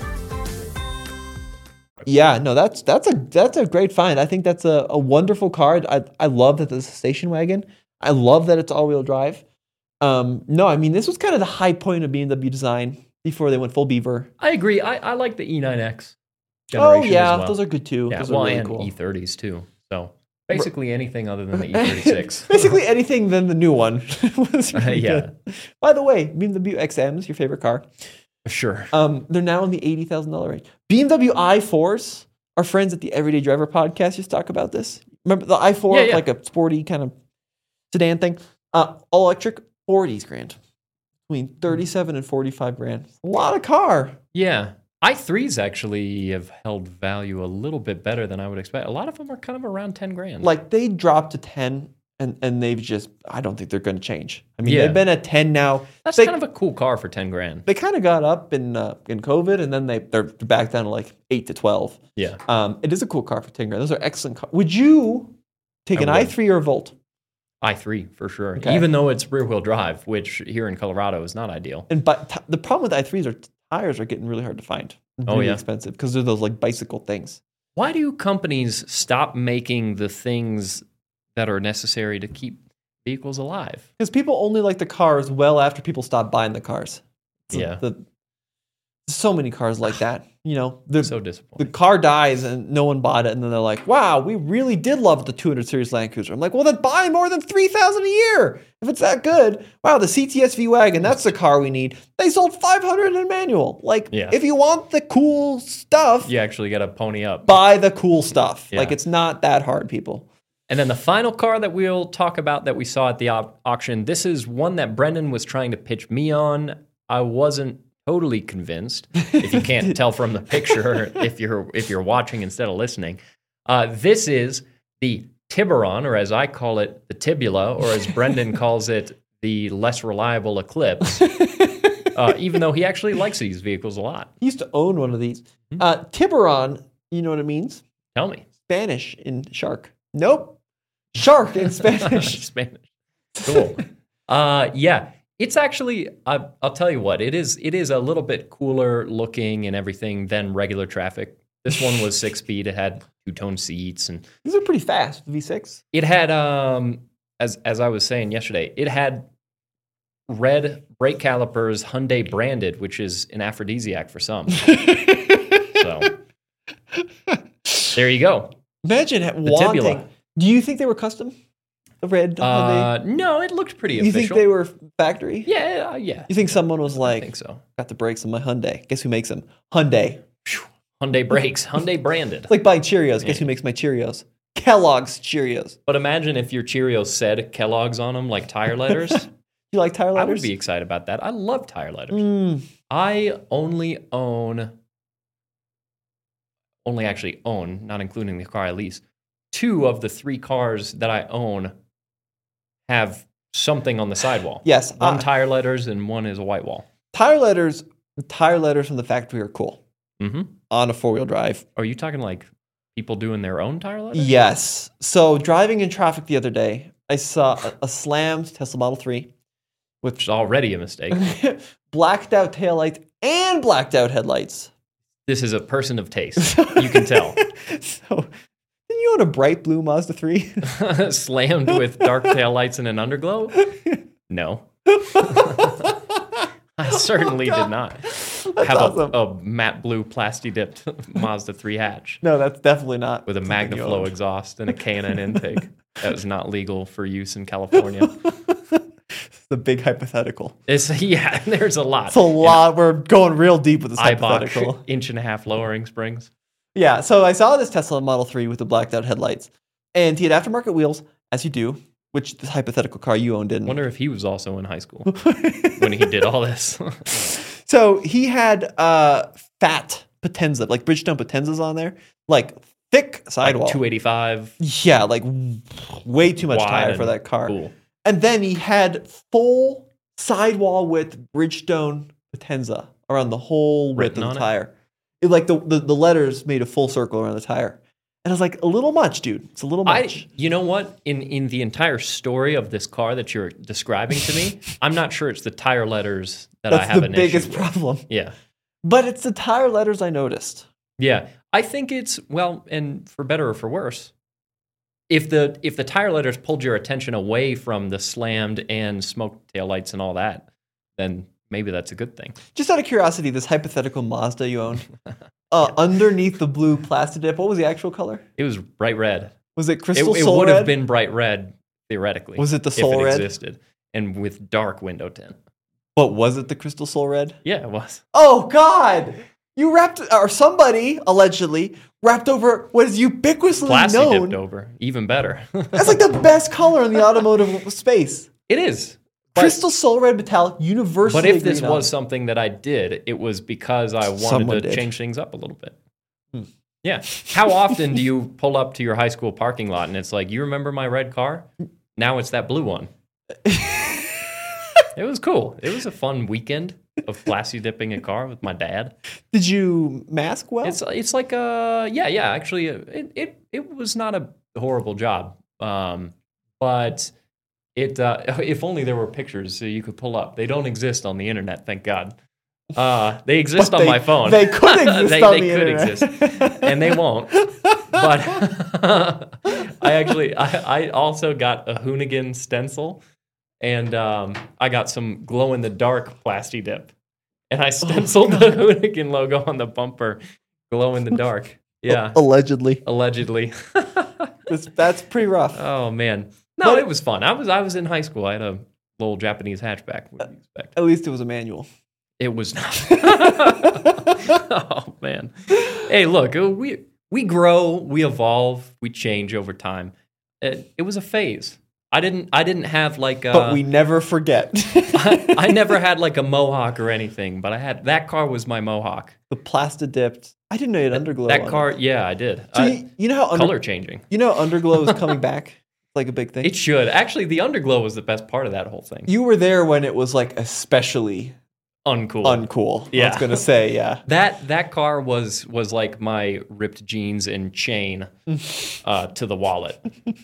Yeah, no, that's that's a that's a great find. I think that's a, a wonderful car. I I love that it's a station wagon. I love that it's all-wheel drive. Um, no, I mean this was kind of the high point of B M W design before they went full beaver. I agree. I, I like the E nine X Oh generation yeah, as well. those are good too. yeah, those well, are really and cool. E thirties too. So basically anything other than the E thirty-six. Basically anything than the new one was really Yeah. good. By the way, B M W X M is your favorite car. Sure. Um, they're now in the eighty thousand dollars range. B M W i fours. Our friends at the Everyday Driver podcast just talk about this. Remember the i four, Yeah, yeah. like a sporty kind of sedan thing? Uh, all electric, forties grand. Between thirty-seven and forty-five grand. A lot of car. Yeah. i threes actually have held value a little bit better than I would expect. A lot of them are kind of around ten grand. Like they dropped to ten and, and they've just, I don't think they're going to change. I mean, Yeah. they've been at ten now. That's they, kind of a cool car for ten grand. They kind of got up in uh, in COVID and then they, they're back down to like eight to twelve. Yeah. Um, it is a cool car for ten grand. Those are excellent cars. Would you take I an would. i three or a Volt? i three for sure. Okay. Even though it's rear wheel drive, which here in Colorado is not ideal. And but t- the problem with i threes are tires are getting really hard to find. Oh, Really yeah. expensive because they're those like bicycle things. Why do companies stop making the things that are necessary to keep vehicles alive? Because people only like the cars well after people stop buying the cars. So Yeah. the- So many cars like that. You know, the, So the disappointing. car dies and no one bought it, and then they're like, "Wow, we really did love the two hundred series Land Cruiser." I'm like, "Well, then buy more than three thousand a year if it's that good." Wow, the C T S V wagon, that's the car we need. They sold five hundred in manual. Like, Yeah. if you want the cool stuff, You actually got to pony up. buy the cool stuff. Yeah. Like, it's not that hard, people. And then the final car that we'll talk about that we saw at the au- auction, this is one that Brendan was trying to pitch me on. I wasn't totally convinced. If you can't tell from the picture, if you're if you're watching instead of listening, uh, this is the Tiburon, or as I call it, the Tibula, or as Brendan calls it, the less reliable Eclipse. Uh, even though he actually likes these vehicles a lot. He used to own one of these. Uh, Tiburon, you know what it means? Tell me, Spanish in shark. Nope. Shark in Spanish. Spanish. Cool. Uh, yeah. It's actually, I, I'll tell you what, it is It is a little bit cooler looking and everything than regular Traffic. This one was six speed. It had two-tone seats, and These are pretty fast, V six. it had, um, as as I was saying yesterday, it had red brake calipers, Hyundai branded, which is an aphrodisiac for some. So there you go. Imagine ha- Tibula. wanting. Do you think they were custom? The red Uh, Hyundai? no, it looked pretty You official. think they were factory? Yeah, uh, yeah. You think someone was I like, think so. got the brakes on my Hyundai? Guess who makes them? Hyundai. Hyundai brakes, Hyundai branded. It's like buying Cheerios. Guess who makes my Cheerios? Kellogg's Cheerios. But imagine if your Cheerios said Kellogg's on them, like tire letters. You like tire I letters? would be excited about that. I love tire letters. Mm. I only own, only actually own, not including the car I lease, two of the three cars that I own have something on the sidewall. Yes. One uh, tire letters and one is a white wall. tire letters. Tire letters from the factory are cool Mm-hmm. on a four wheel drive. Are you talking like people doing their own tire letters? Yes. So driving in traffic the other day, I saw a, a slammed Tesla Model three Which is already a mistake. blacked out taillights and blacked out headlights. This is a person of taste. You can tell. So, didn't you own a bright blue Mazda three? Slammed with dark taillights and an underglow? No. I certainly did not have awesome. a, a matte blue plasti dipped Mazda three hatch No, that's definitely not. with a something you MagnaFlow owned. exhaust and a K and N intake that was not legal for use in California. It's the big hypothetical. It's yeah, there's a lot. It's a lot. We're going real deep with this hypothetical. Eibach inch and a half lowering springs. Yeah, so I saw this Tesla Model three with the blacked out headlights, and he had aftermarket wheels, as you do, which this hypothetical car you owned didn't. Wonder if he was also in high school when he did all this. So he had uh, fat Potenza, like Bridgestone Potenzas on there, like thick sidewall. Like two eighty-five. Yeah, like w- way too much wide tire for and that car. Cool. And then he had full sidewall width Bridgestone Potenza around the whole width Written of on the it? tire. It, like the, the the letters made a full circle around the tire. And I was like, a little much, dude. It's a little much. I, you know what? In in the entire story of this car that you're describing to me, I'm not sure it's the tire letters that I That's have the an biggest issue with. problem. Yeah, But it's the tire letters I noticed. yeah. I think it's well, and for better or for worse, if the if the tire letters pulled your attention away from the slammed and smoked taillights and all that, then maybe that's a good thing. Just out of curiosity, this hypothetical Mazda you owned, uh, underneath the blue plastic dip, what was the actual color? It was bright red. Was it It, crystal it soul would red? have been bright red theoretically. Was it the if soul it red? existed, and with dark window tint? But was it the crystal soul red? Yeah, it was. Oh God! You wrapped, or somebody allegedly wrapped over what is ubiquitously Plasti known. dipped over, even better. That's like the best color in the automotive space. It is. But, Crystal soul red metallic, universally. but if this agreed on. was something that I did, it was because I wanted Someone to did. change things up a little bit. Yeah. How often do you pull up to your high school parking lot and it's like, you remember my red car? Now it's that blue one. It was cool. It was a fun weekend of plasti dipping a car with my dad. Did you mask well? It's it's like a yeah yeah actually it it it was not a horrible job, um, but it uh, if only there were pictures so you could pull up. They don't exist on the internet, thank God. Uh, they exist But on they- my phone. they could exist they, on they the could internet. exist, and they won't. But I actually I, I also got a Hoonigan stencil, and um, I got some glow in the dark plasti dip. and I stenciled oh, the Hoonigan logo on the bumper, glow in the dark. Yeah, allegedly. Allegedly. that's, that's pretty rough. Oh man, no, but it was fun. I was I was in high school. I had a little Japanese hatchback. What do you expect? At least it was a manual. It was not. Oh man. Hey, look, we we grow, we evolve, we change over time. It, it was a phase. I didn't I didn't have like a, but we never forget. I, I never had like a mohawk or anything, but I had that car was my mohawk. The plasta dipped. I didn't know you had underglow. That on car, it. yeah, I did. So I, you, you know how under, color changing. You know, underglow is coming back. It's like a big thing. It should actually. The underglow was the best part of that whole thing. You were there when it was like especially uncool. Uncool. Yeah, I was gonna say yeah. That that car was was like my ripped jeans and chain uh, to the wallet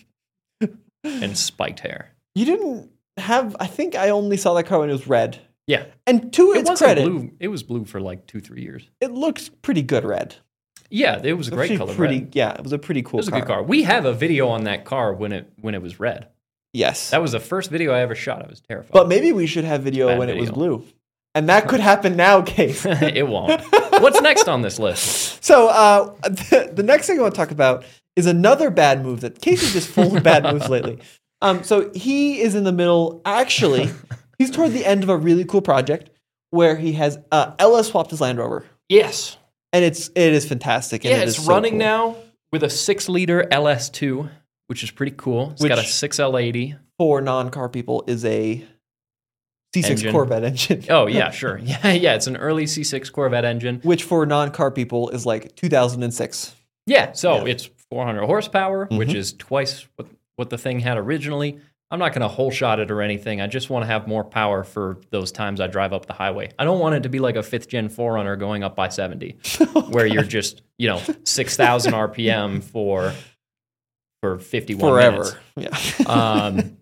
and spiked hair. You didn't have. I think I only saw that car when it was red. Yeah, and to it its wasn't credit, blue. It was blue for like two, three years. It looks pretty good red. Yeah, it was a great color. Pretty, red. Yeah, it was a pretty cool. It was car. a good car. We have a video on that car when it when it was red. Yes, that was the first video I ever shot. I was terrified. But maybe we should have video when video. it was blue, and that could happen now, Case. It won't. What's next on this list? So uh, the, the next thing I want to talk about is another bad move that Case is just full of bad moves lately. Um, so he is in the middle. Actually, he's toward the end of a really cool project where he has uh, L S swapped his Land Rover. Yes, and it's it is fantastic. And yeah, it it's is running so cool. now with a six liter L S two, which is pretty cool. It's which, got a six L eighty. For non-car people, is a C six engine. Corvette engine. Oh yeah, sure. Yeah, yeah. It's an early C six Corvette engine, which for non-car people is like two thousand six. Yeah, so yeah. It's four hundred horsepower, mm-hmm. which is twice what. what the thing had originally. I'm not going to whole shot it or anything. I just want to have more power for those times I drive up the highway. I don't want it to be like a fifth gen four runner going up by seventy, where you're just, you know, six thousand R P M for for fifty-one Forever. minutes. Yeah. um,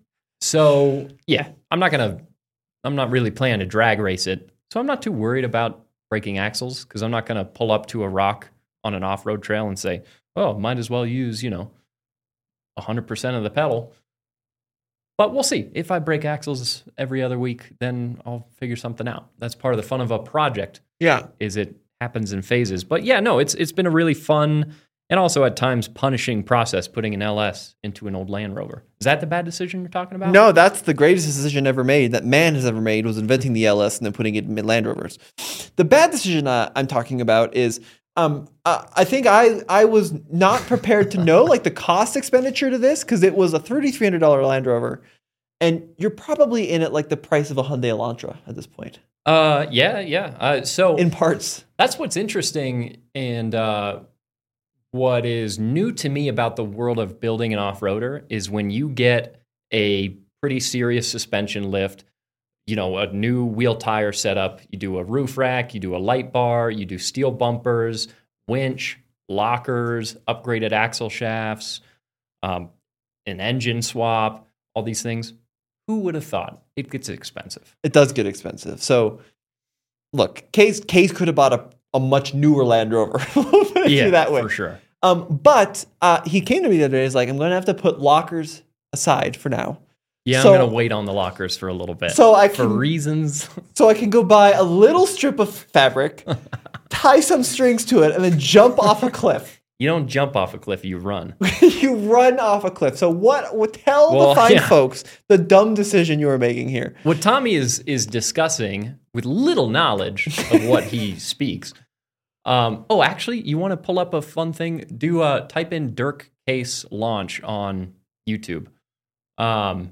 so yeah, I'm not going to, I'm not really planning to drag race it. So I'm not too worried about breaking axles because I'm not going to pull up to a rock on an off-road trail and say, oh, might as well use, you know, one hundred percent of the pedal. But we'll see. If I break axles every other week, then I'll figure something out. That's part of the fun of a project. Yeah. Is it happens in phases. But yeah, no, it's it's been a really fun and also at times punishing process putting an L S into an old Land Rover. Is that the bad decision you're talking about? No, that's the greatest decision ever made that man has ever made was inventing the L S and then putting it in Land Rovers. The bad decision uh, I'm talking about is Um, uh, I think I I was not prepared to know like the cost expenditure to this because it was a thirty-three hundred dollars Land Rover, and you're probably in at like the price of a Hyundai Elantra at this point. Uh, yeah, yeah. Uh, so in parts, that's what's interesting and uh, what is new to me about the world of building an off-roader is when you get a pretty serious suspension lift. You know, a new wheel tire setup, you do a roof rack, you do a light bar, you do steel bumpers, winch, lockers, upgraded axle shafts, um, an engine swap, all these things. Who would have thought? It gets expensive. It does get expensive. So, look, Case Case could have bought a, a much newer Land Rover. Yeah, that way. for sure. Um, but uh, he came to me the other day. He's like, I'm going to have to put lockers aside for now. Yeah, so, I'm going to wait on the lockers for a little bit. So I can, for reasons. So I can go buy a little strip of fabric, tie some strings to it, and then jump off a cliff. You don't jump off a cliff, you run. You run off a cliff. So what? what tell well, the fine yeah. folks the dumb decision you are making here. What Tommy is is discussing with little knowledge of what he speaks. Um, oh, actually, you want to pull up a fun thing? Do uh, type in Dirk Case launch on YouTube. Um.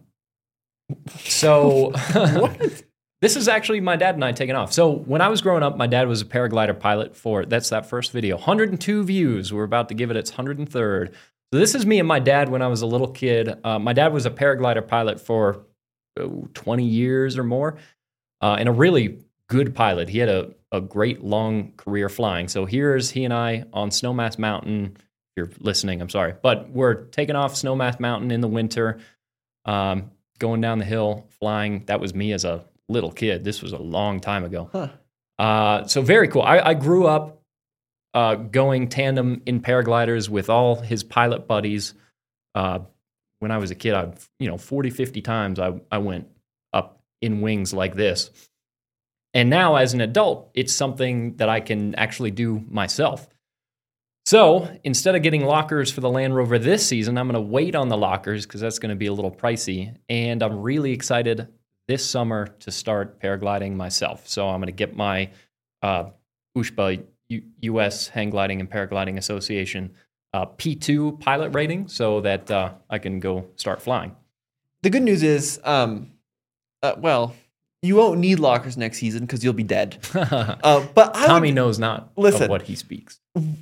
So this is actually my dad and I taking off. So when I was growing up, my dad was a paraglider pilot for, that's that first video, one hundred two views. We're about to give it its one hundred third. So this is me and my dad when I was a little kid. Uh, my dad was a paraglider pilot for oh, twenty years or more, uh, and a really good pilot. He had a, a great long career flying. So here's he and I on Snowmass Mountain. If you're listening, I'm sorry. But we're taking off Snowmass Mountain in the winter. Um, going down the hill, flying. That was me as a little kid. This was a long time ago. Huh. Uh, so very cool. I, I grew up uh, going tandem in paragliders with all his pilot buddies. Uh, when I was a kid, I, you know, forty, fifty times I, I went up in wings like this. And now as an adult, it's something that I can actually do myself. So instead of getting lockers for the Land Rover this season, I'm going to wait on the lockers because that's going to be a little pricey. And I'm really excited this summer to start paragliding myself. So I'm going to get my uh, U S H P A, U- U S Hang Gliding and Paragliding Association uh, P two pilot rating so that uh, I can go start flying. The good news is, um, uh, well, you won't need lockers next season because you'll be dead. Uh, but I Tommy would, knows not listen, of what he speaks.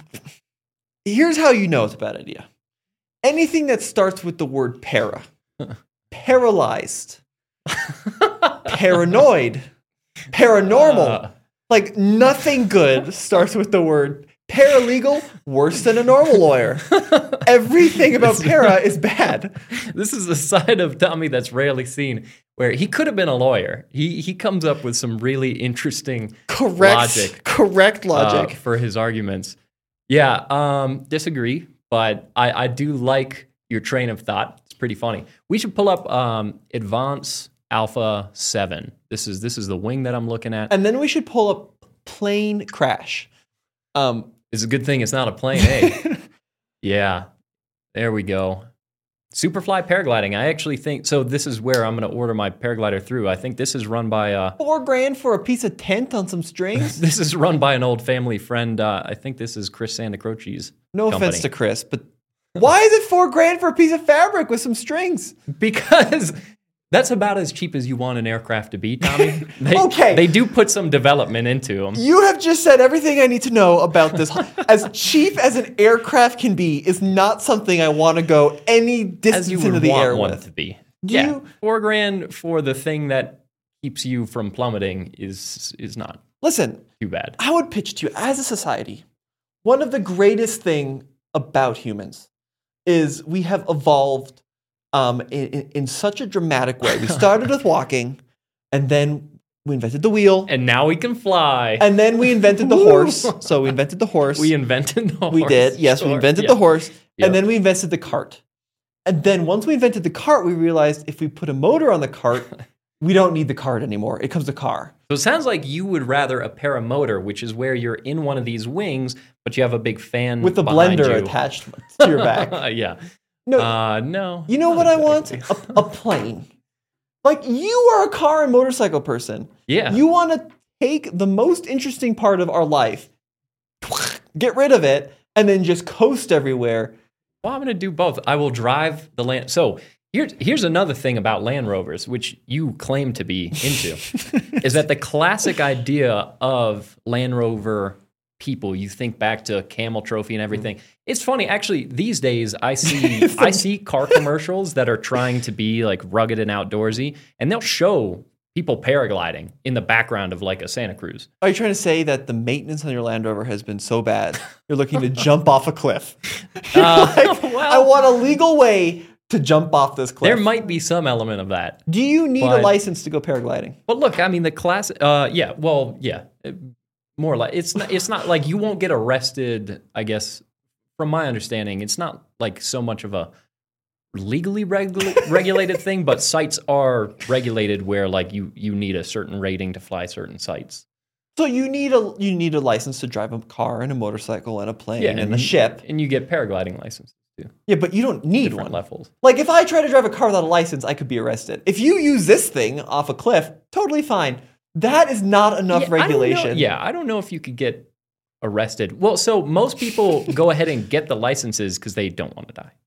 Here's how you know it's a bad idea. Anything that starts with the word para, paralyzed, paranoid, paranormal, Uh, like nothing good starts with the word paralegal, worse than a normal lawyer. Everything about para is bad. This is a side of Tommy that's rarely seen, where he could have been a lawyer. He he comes up with some really interesting Correct, logic, correct uh, logic. for his arguments. Yeah, um, disagree, but I, I do like your train of thought. It's pretty funny. We should pull up um, Advance Alpha seven. This is this is the wing that I'm looking at. And then we should pull up plane crash. Um, It's a good thing it's not a plane, eh? Yeah, there we go. Superfly paragliding. I actually think so. This is where I'm going to order my paraglider through. I think this is run by uh, Four grand for a piece of tent on some strings. this is run by an old family friend. Uh, I think this is Chris Santacroce's No company. offense to Chris, but why is it four grand for a piece of fabric with some strings? Because that's about as cheap as you want an aircraft to be, Tommy. They, Okay. They do put some development into them. You have just said everything I need to know about this. As cheap as an aircraft can be is not something I want to go any As distance you into would the want air one with. to be. Do yeah, you- four grand for the thing that keeps you from plummeting is is not Listen, too bad. I would pitch to you, as a society, one of the greatest thing about humans is we have evolved um, in, in, in such a dramatic way. We started with walking, and then we invented the wheel, And now we can fly. and then we invented the horse. So we invented the horse. we invented the horse. We did, yes, we Sure, invented yeah. the horse, Yep. and then we invented the cart. And then once we invented the cart, we realized if we put a motor on the cart, we don't need the cart anymore. It comes a car. So it sounds like you would rather a paramotor, which is where you're in one of these wings, but you have a big fan With a behind blender you. attached to your back. yeah. No, Uh, no. you know not what I want? exactly. A, a plane. Like, you are a car and motorcycle person. Yeah. You want to take the most interesting part of our life, get rid of it, and then just coast everywhere. Well, I'm going to do both. I will drive the Land. So here's here's another thing about Land Rovers, which you claim to be into, is that the classic idea of Land Rover people, you think back to Camel Trophy and everything. It's funny, actually. These days, I see I see car commercials that are trying to be like rugged and outdoorsy, and they'll show people paragliding in the background of like a Santa Cruz. Are you trying to say that the maintenance on your Land Rover has been so bad, you're looking to jump off a cliff? You're Uh, like, well- I want a legal way to jump off this cliff. There might be some element of that. Do you need a but- license to go paragliding? But look, I mean, the class. Uh, yeah. Well, yeah. it- More like it's not. It's not like you won't get arrested. I guess, from my understanding, it's not like so much of a legally regu- regulated thing. But sites are regulated where like you you need a certain rating to fly certain sites. So you need a you need a license to drive a car and a motorcycle and a plane Yeah, and a you- ship. and you get paragliding licenses too. Yeah, but you don't need Different one. levels. Like if I try to drive a car without a license, I could be arrested. If you use this thing off a cliff, totally fine. That is not enough Yeah, I don't know- regulation. yeah, I don't know if you could get arrested. Well, so most people go ahead and get the licenses because they don't want to die.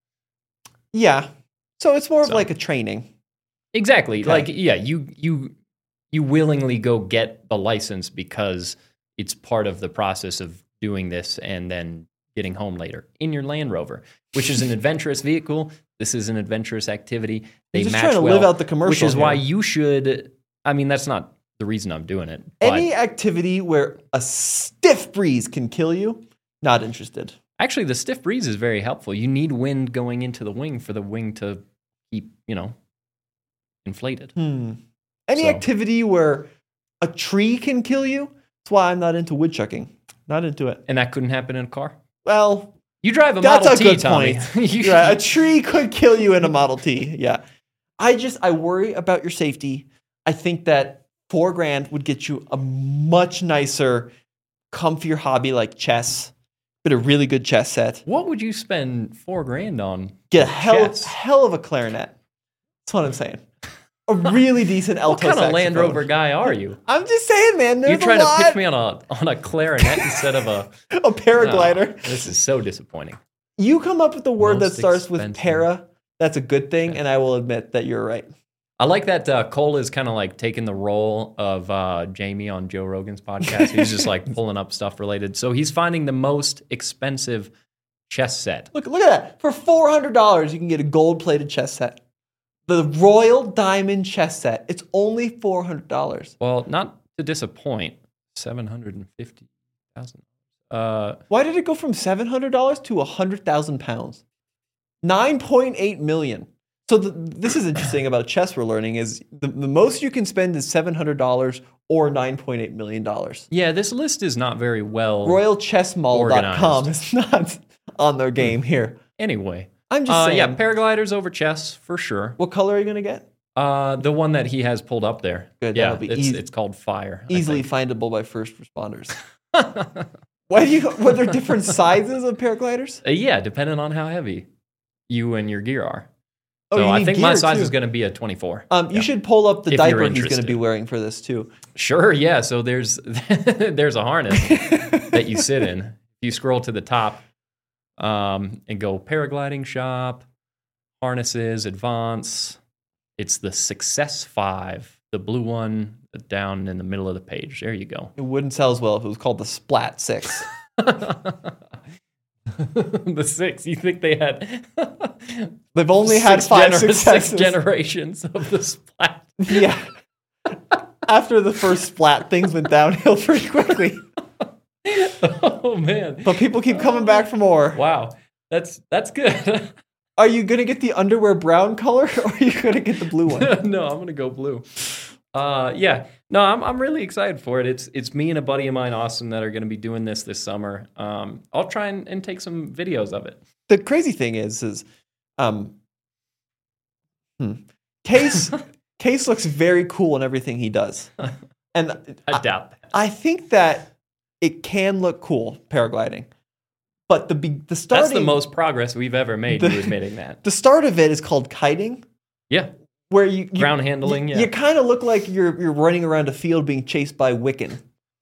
Yeah. So it's more of So. like a training. Exactly. Okay. Like, yeah, you you you willingly go get the license because it's part of the process of doing this and then getting home later in your Land Rover, which is an adventurous vehicle. This is an adventurous activity. They You're just match trying to well, live out the commercial which is why here. you should. I mean, that's not the reason I'm doing it. But Any activity where a stiff breeze can kill you, not interested. actually, the stiff breeze is very helpful. You need wind going into the wing for the wing to keep, you know, inflated. Hmm. Any So. activity where a tree can kill you? That's why I'm not into woodchucking. Not into it. And that couldn't happen in a car. Well, You drive a that's Model a T, good Tommy. point. You- You're right. A tree could kill you in a Model T. Yeah. I just, I worry about your safety. I think that four grand would get you a much nicer, comfier hobby like chess. But a really good chess set. What would you spend four grand on? Get a hell, chess? hell of a clarinet. That's what I'm saying. A really decent alto What kind of saxophone. Land Rover guy are you? I'm just saying, man. There's You're trying a to lot. pitch me on a on a clarinet instead of a a paraglider. Oh, this is so disappointing. You come up with a word Most that starts with expensive. para. That's a good thing, and I will admit that you're right. I like that uh, Cole is kind of like taking the role of uh, Jamie on Joe Rogan's podcast. He's just like pulling up stuff related. So he's finding the most expensive chess set. Look, look at that. For four hundred dollars, you can get a gold-plated chess set. The Royal Diamond chess set. It's only four hundred dollars. Well, not to disappoint, seven hundred fifty thousand dollars. Uh, Why did it go from seven hundred dollars to one hundred thousand pounds? nine point eight million dollars. So the, this is interesting about chess we're learning is the, the most you can spend is seven hundred dollars or nine point eight million dollars. yeah, this list is not very well. Royal Chess Mall dot com Organized. is not on their game here. Anyway. I'm just Uh, saying. yeah, paragliders over chess for sure. What color are you going to get? Uh, the one that he has pulled up there. Good, Yeah, that'll be it's, easy- it's called Fire. I Easily think. findable by first responders. Why do you? Were there different sizes of paragliders? Uh, yeah, depending on how heavy you and your gear are. Oh, So you I need think my gear, size too. is going to be a twenty-four. Um, you Yeah. should pull up the If you're diaper he's going to interested. be wearing for this too. Sure, yeah. So there's there's a harness that you sit in. If you scroll to the top um, and go paragliding shop, harnesses, advance. It's the Success Five, the blue one down in the middle of the page. There you go. It wouldn't sell as well if it was called the Splat Six. The six. You think they had? They've only had six five gener- successes. Six generations of the Splat. Yeah. After the first Splat, things went downhill pretty quickly. Oh man! But people keep coming back for more. Wow, that's that's good. Are you going to get the underwear brown color or are you going to get the blue one? No, I'm gonna go blue. Uh, yeah, no, I'm I'm really excited for it. It's it's me and a buddy of mine, Austin, that are gonna be doing this this summer. Um, I'll try and, and take some videos of it. The crazy thing is, is um, hmm, Case Case looks very cool in everything he does, and I doubt that. I think that it can look cool paragliding, but the be- the starting That's the most progress we've ever made. The- you admitting that? the start of it is called kiting, Yeah, where you, you ground handling. You, Yeah, you kind of look like you're you're running around a field being chased by Wiccan.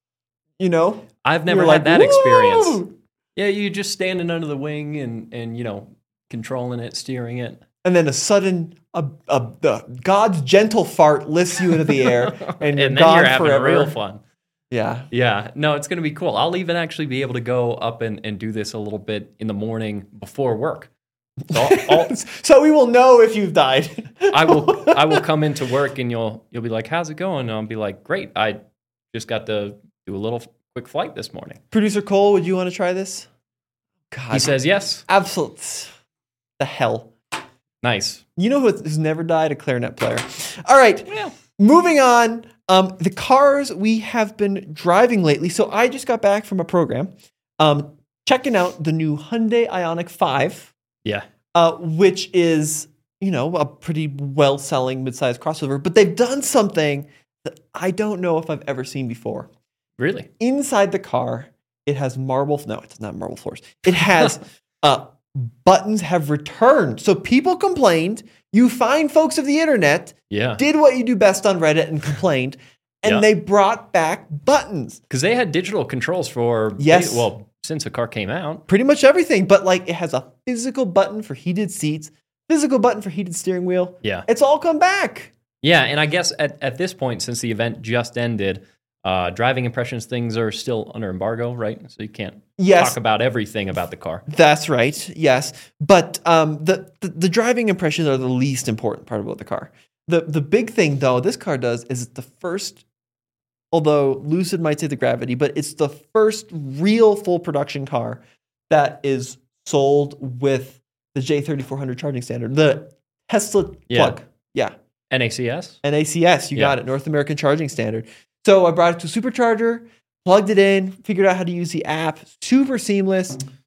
You know, I've never You're had like, that experience. "Woo!" Yeah, you just standing under the wing and and you know controlling it, steering it. And then a sudden, a, a the God's gentle fart lifts you into the air, and you're and then gone you're having forever. real fun. Yeah. Yeah, no, it's going to be cool. I'll even actually be able to go up and, and do this a little bit in the morning before work. So I'll, I'll, So we will know if you've died. I will I will come into work and you'll you'll be like, "How's it going?" And I'll be like, "Great. I just got to do a little quick flight this morning." Producer Cole, would you want to try this? God, He says, "Yes." absolute the hell. Nice. You know who has never died? A clarinet player. All right. Yeah. Moving on, um, the cars we have been driving lately. So I just got back from a program, um, checking out the new Hyundai Ioniq five, Yeah. uh, which is, you know, a pretty well-selling mid-sized crossover. But they've done something that I don't know if I've ever seen before. Really? Inside the car, it has marble. No, it does not have marble floors. It has uh, buttons have returned. So people complained. You fine folks of the internet Yeah. did what you do best on Reddit and complained, and Yeah. they brought back buttons. Because they had digital controls for Yes. well, since the car came out. Pretty much everything, but like it has a physical button for heated seats, physical button for heated steering wheel. Yeah. It's all come back. Yeah, and I guess at, at this point, since the event just ended, uh, driving impressions things are still under embargo, right? So you can't Yes. talk about everything about the car. That's right. Yes, but um, the, the the driving impressions are the least important part about the car. the The big thing, though, this car does is it's the first. Although Lucid might say the Gravity, but it's the first real full production car that is sold with the J thirty-four hundred charging standard, the Tesla Yeah. plug. Yeah, N A C S? N A C S. You Yeah. got it, North American Charging Standard. So I brought it to a supercharger, plugged it in, figured out how to use the app. Super seamless.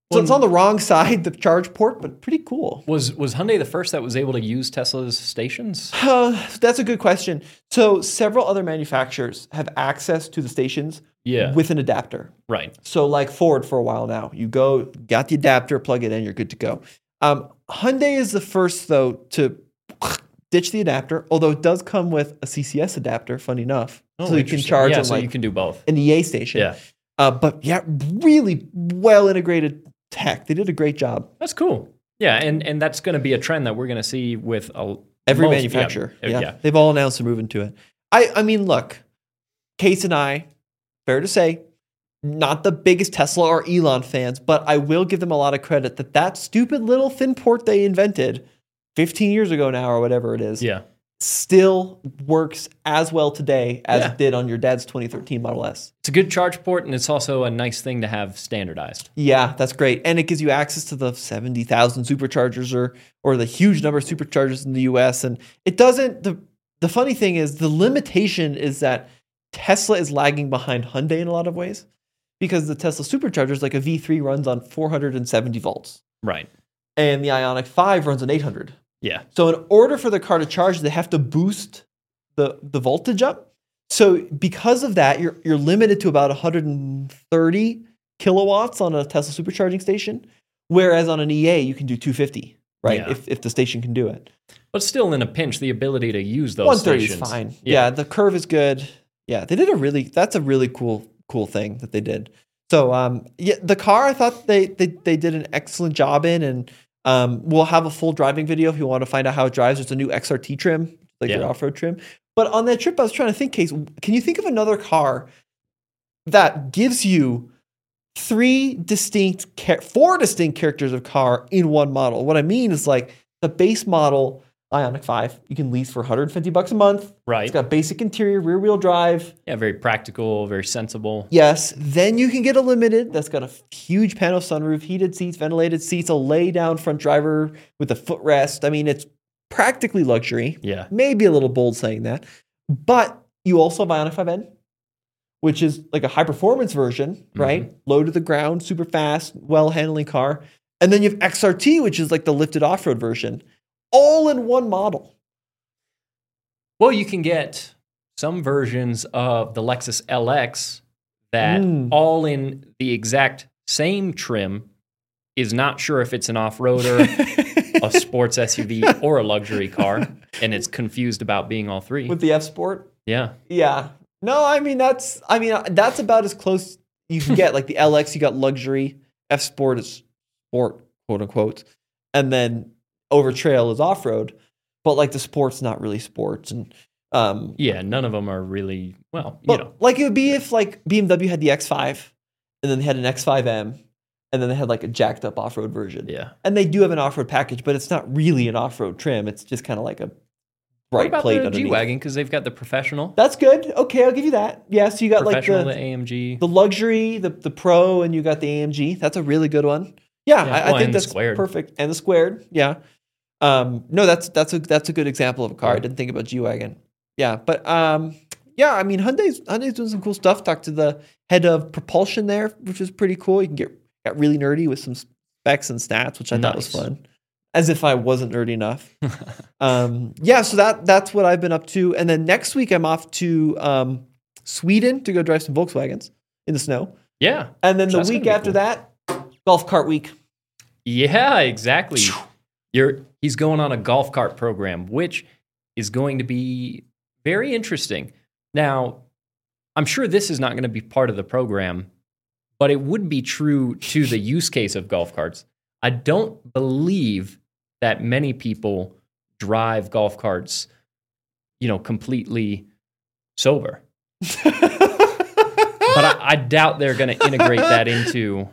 So it's on the wrong side, the charge port, but pretty cool. Was was Hyundai the first that was able to use Tesla's stations? Uh, that's a good question. So several other manufacturers have access to the stations Yeah. with an adapter. Right. So like Ford for a while now, you go, got the adapter, plug it in, you're good to go. Um, Hyundai is the first though to ditch the adapter, although it does come with a C C S adapter, funny enough. Oh, so you can interesting. charge yeah, on so like you can do both. an E A station. Yeah. Uh, but yeah, really well integrated tech. They did a great job. That's cool. Yeah, and, and that's going to be a trend that we're going to see with a, Every most- manufacturer. Yeah, Yeah, yeah. They've all announced they're moving to it. I, I mean, look, Case and I, fair to say, not the biggest Tesla or Elon fans, but I will give them a lot of credit that that stupid little thin port they invented fifteen years ago now or whatever it is, Yeah. still works as well today as Yeah. it did on your dad's twenty thirteen Model S. It's a good charge port, and it's also a nice thing to have standardized. Yeah, that's great. And it gives you access to the seventy thousand superchargers or or the huge number of superchargers in the U S. And it doesn't, the, the funny thing is the limitation is that Tesla is lagging behind Hyundai in a lot of ways because the Tesla superchargers, like a V three runs on four hundred seventy volts Right. and the Ioniq five runs on eight hundred. Yeah. So in order for the car to charge, they have to boost the, the voltage up. So because of that, you're you're limited to about one hundred thirty kilowatts on a Tesla supercharging station, whereas on an E A you can do two hundred fifty, right? Yeah. If if the station can do it. But still, in a pinch, the ability to use those one thirty stations. is fine. Yeah. the curve is good. Yeah, they did a really that's a really cool cool thing that they did. So um yeah, the car I thought they they they did an excellent job in, and um we'll have a full driving video if you want to find out how it drives. There's a new X R T trim, like Yeah. your off-road trim. But on that trip I was trying to think, Case, can you think of another car that gives you three distinct char- four distinct characters of car in one model? What I mean is like the base model Ioniq five, you can lease for one hundred fifty bucks a month. Right. It's got basic interior, rear wheel drive. Yeah, very practical, very sensible. Yes. Then you can get a limited that's got a huge panel sunroof, heated seats, ventilated seats, a lay down front driver with a footrest. I mean, it's practically luxury. Yeah. Maybe a little bold saying that. But you also have Ioniq five N, which is like a high performance version, right? Low to the ground, super fast, well handling car. And then you have X R T, which is like the lifted off road version, all in one model. Well, you can get some versions of the Lexus L X that Mm. all in the exact same trim is not sure if it's an off-roader, a sports S U V, or a luxury car, and it's confused about being all three. With the F Sport. Yeah. Yeah. No, I mean that's I mean that's about as close you can get. Like the L X, you got luxury. F Sport is sport, quote unquote, and then Over Trail is off road. But like the sport's not really sports, and um, Yeah, none of them are really, well, you but know. like it would be if like B M W had the X five, and then they had an X five M, and then they had like a jacked up off road version. Yeah. And they do have an off road package, but it's not really an off road trim. It's just kind of like a What bright about plate the underneath. G-Wagon? Because they've got the professional. That's good. Okay, I'll give you that. Yeah, so you got like professional, the, the A M G. the luxury, the the Pro, and you got the A M G. That's a really good one. Yeah, Yeah, I, I well, think and the that's squared. perfect. And the squared, yeah. Um, no, that's that's a that's a good example of a car. I Yeah. didn't think about G-Wagon. Yeah, but um, yeah, I mean Hyundai's Hyundai's doing some cool stuff. Talked to the head of propulsion there, which is pretty cool. You can get got really nerdy with some specs and stats, which I thought was Nice. fun. As if I wasn't nerdy enough. um, yeah, so that that's what I've been up to. And then next week I'm off to um, Sweden to go drive some Volkswagens in the snow. Yeah. And then the That's week gonna be after cool. that, golf cart week. Yeah, exactly. You're he's going on a golf cart program, which is going to be very interesting. Now, I'm sure this is not going to be part of the program, but it would be true to the use case of golf carts. I don't believe that many people drive golf carts, you know, completely sober. But I, I doubt they're going to integrate that into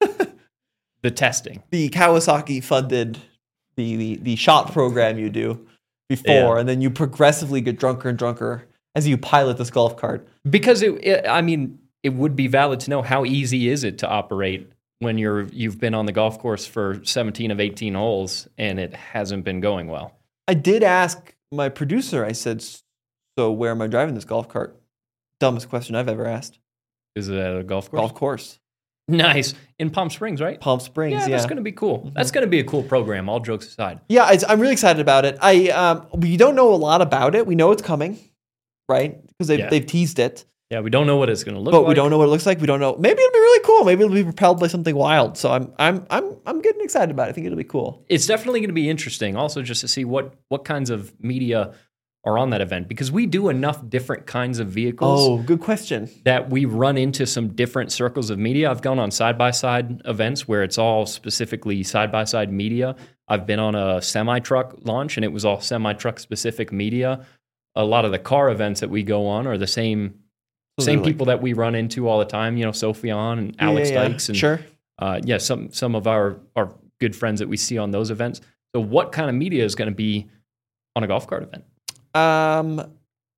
the testing. The Kawasaki funded the, the the shot program you do before, Yeah. and then you progressively get drunker and drunker as you pilot this golf cart. Because it, it, I mean, it would be valid to know how easy is it to operate when you're you've been on the golf course for seventeen of eighteen holes and it hasn't been going well. I did ask my producer, I said, so where am I driving this golf cart? Dumbest question I've ever asked. Is it at a golf course? Golf course. Nice. In Palm Springs, right? Palm Springs, Yeah, yeah. that's going to be cool. That's going to be a cool program, all jokes aside. Yeah, it's, I'm really excited about it. I um, we don't know a lot about it. We know it's coming, right? Because they've, Yeah. they've teased it. Yeah, we don't know what it's going to look But like. we don't know what it looks like. We don't know. Maybe it'll be really cool. Maybe it'll be propelled by something wild. So I'm I'm I'm I'm getting excited about it. I think it'll be cool. It's definitely going to be interesting also just to see what what kinds of media are on that event, because we do enough different kinds of vehicles Oh, good question. that we run into some different circles of media. I've gone on side-by-side events where it's all specifically side-by-side media. I've been on a semi-truck launch and it was all semi-truck specific media. A lot of the car events that we go on are the same So same they're like- people that we run into all the time, you know, Sophion and Yeah, Alex yeah, yeah. Dykes and Sure. uh, yeah, some some of our our good friends that we see on those events. So what kind of media is going to be on a golf cart event? Um,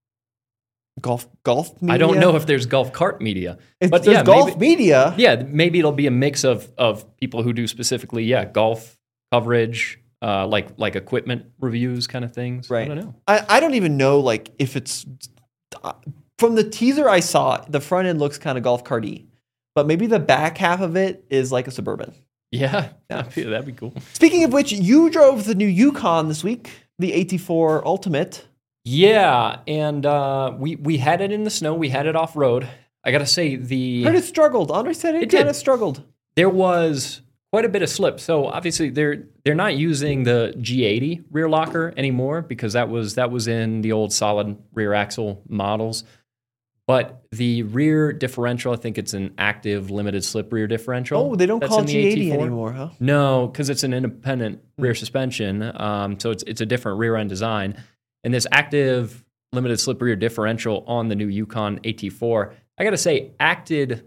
golf golf media. I don't know if there's golf cart media, If but there's yeah, golf maybe, media. yeah, maybe it'll be a mix of of people who do specifically yeah golf coverage, uh, like like equipment reviews kind of things. Right. I don't know. I, I don't even know like if it's uh, from the teaser I saw. The front end looks kind of golf carty, but maybe the back half of it is like a Suburban. Yeah, that'd be, that'd be cool. Speaking of which, you drove the new Yukon this week, the A T four Ultimate. Yeah, and uh, we we had it in the snow. We had it off road. I gotta say the Heard it struggled. Andre said it, It kind did. of struggled. there was quite a bit of slip. So obviously they're they're not using the G eighty rear locker anymore because that was that was in the old solid rear axle models. But the rear differential, I think it's an active limited slip rear differential. Oh, they don't that's call in the G eighty A T four. anymore, huh? No, because it's an independent rear suspension. Um, so it's it's a different rear end design. And this active limited slip rear differential on the new Yukon A T four, I got to say, acted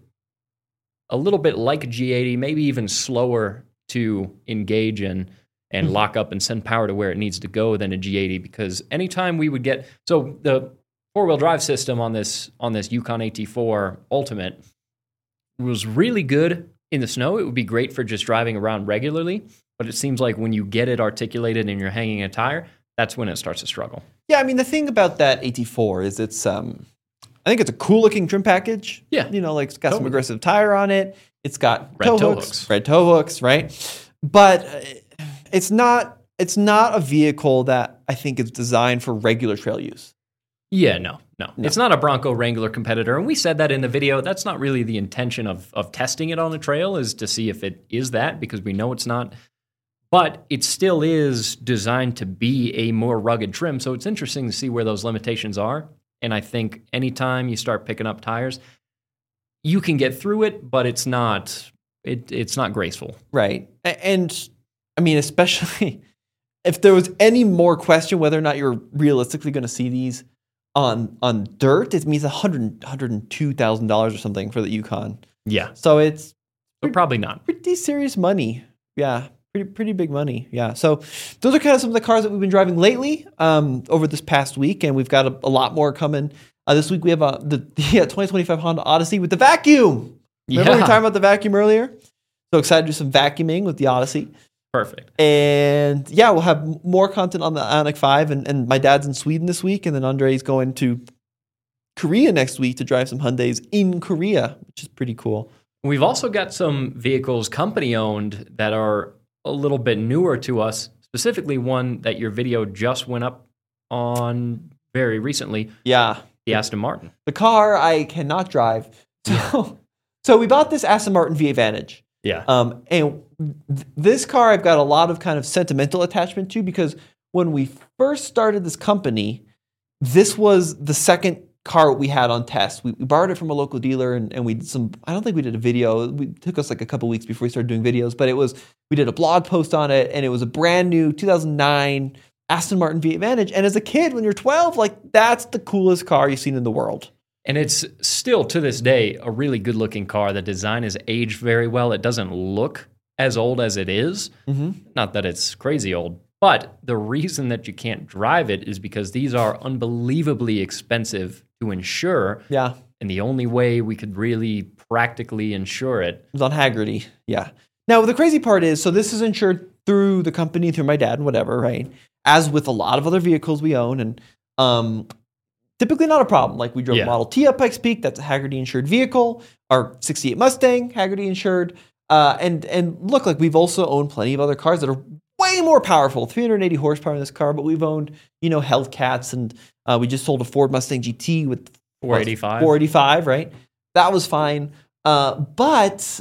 a little bit like a G eighty, maybe even slower to engage in and lock up and send power to where it needs to go than a G eighty. Because anytime we would get so the four wheel drive system on this on this Yukon A T four Ultimate was really good in the snow. It would be great for just driving around regularly. But it seems like when you get it articulated and you're hanging a tire, that's when it starts to struggle. Yeah, I mean the thing about that A T four is it's um, I think it's a cool looking trim package. Yeah. you know, like it's got some Totally. aggressive tire on it. It's got Red toe, toe hooks, hooks. red toe hooks, right? But uh, it's not it's not a vehicle that I think is designed for regular trail use. Yeah, no, no, No. It's not a Bronco Wrangler competitor. And we said that in the video. That's not really the intention of, of testing it on the trail, is to see if it is that, because we know it's not. But it still is designed to be a more rugged trim. So it's interesting to see where those limitations are. And I think anytime you start picking up tires, you can get through it, but it's not it, it's not graceful. Right. A- And I mean, especially if there was any more question whether or not you're realistically going to see these on on dirt, it means one hundred, one hundred two thousand dollars or something for the Yukon. Yeah, So it's but probably not. pretty serious money. Yeah. Pretty, pretty big money. Yeah. So those are kind of some of the cars that we've been driving lately um, over this past week. And we've got a, a lot more coming. Uh, this week we have uh, the, the twenty twenty-five Honda Odyssey with the vacuum. Remember we were Yeah. talking about the vacuum earlier? So excited to do some vacuuming with the Odyssey. Perfect. And yeah, we'll have m- more content on the Ioniq five. And, and my dad's in Sweden this week. And then Andre's going to Korea next week to drive some Hyundais in Korea, which is pretty cool. We've also got some vehicles company owned that are a little bit newer to us, specifically one that your video just went up on very recently, Yeah. the Aston Martin. The car I cannot drive. So, so we bought this Aston Martin V eight Vantage. Yeah. Um, and th- this car I've got a lot of kind of sentimental attachment to because when we first started this company, this was the second car we had on test. We, we borrowed it from a local dealer and, and we did some, I don't think we did a video. It took us like a couple weeks before we started doing videos, but it was, we did a blog post on it and it was a brand new two thousand nine Aston Martin V eight Vantage. And as a kid, when you're twelve, like that's the coolest car you've seen in the world. And it's still, to this day, a really good-looking car. The design is aged very well. It doesn't look as old as it is. Mm-hmm. Not that it's crazy old. But the reason that you can't drive it is because these are unbelievably expensive to insure. Yeah. And the only way we could really practically insure it. It was on Haggerty. Yeah. Now, the crazy part is, so this is insured through the company, through my dad, and whatever, right? As with a lot of other vehicles we own. And um, typically not a problem. Like we drove Yeah. a Model T up Pikes Peak. That's a Hagerty insured vehicle. Our sixty-eight Mustang, Hagerty insured. Uh, and and look, like we've also owned plenty of other cars that are way more powerful, three hundred eighty horsepower in this car. But we've owned, you know, Hellcats, and uh, we just sold a Ford Mustang G T with four eighty-five. four eighty-five, right? That was fine. Uh, but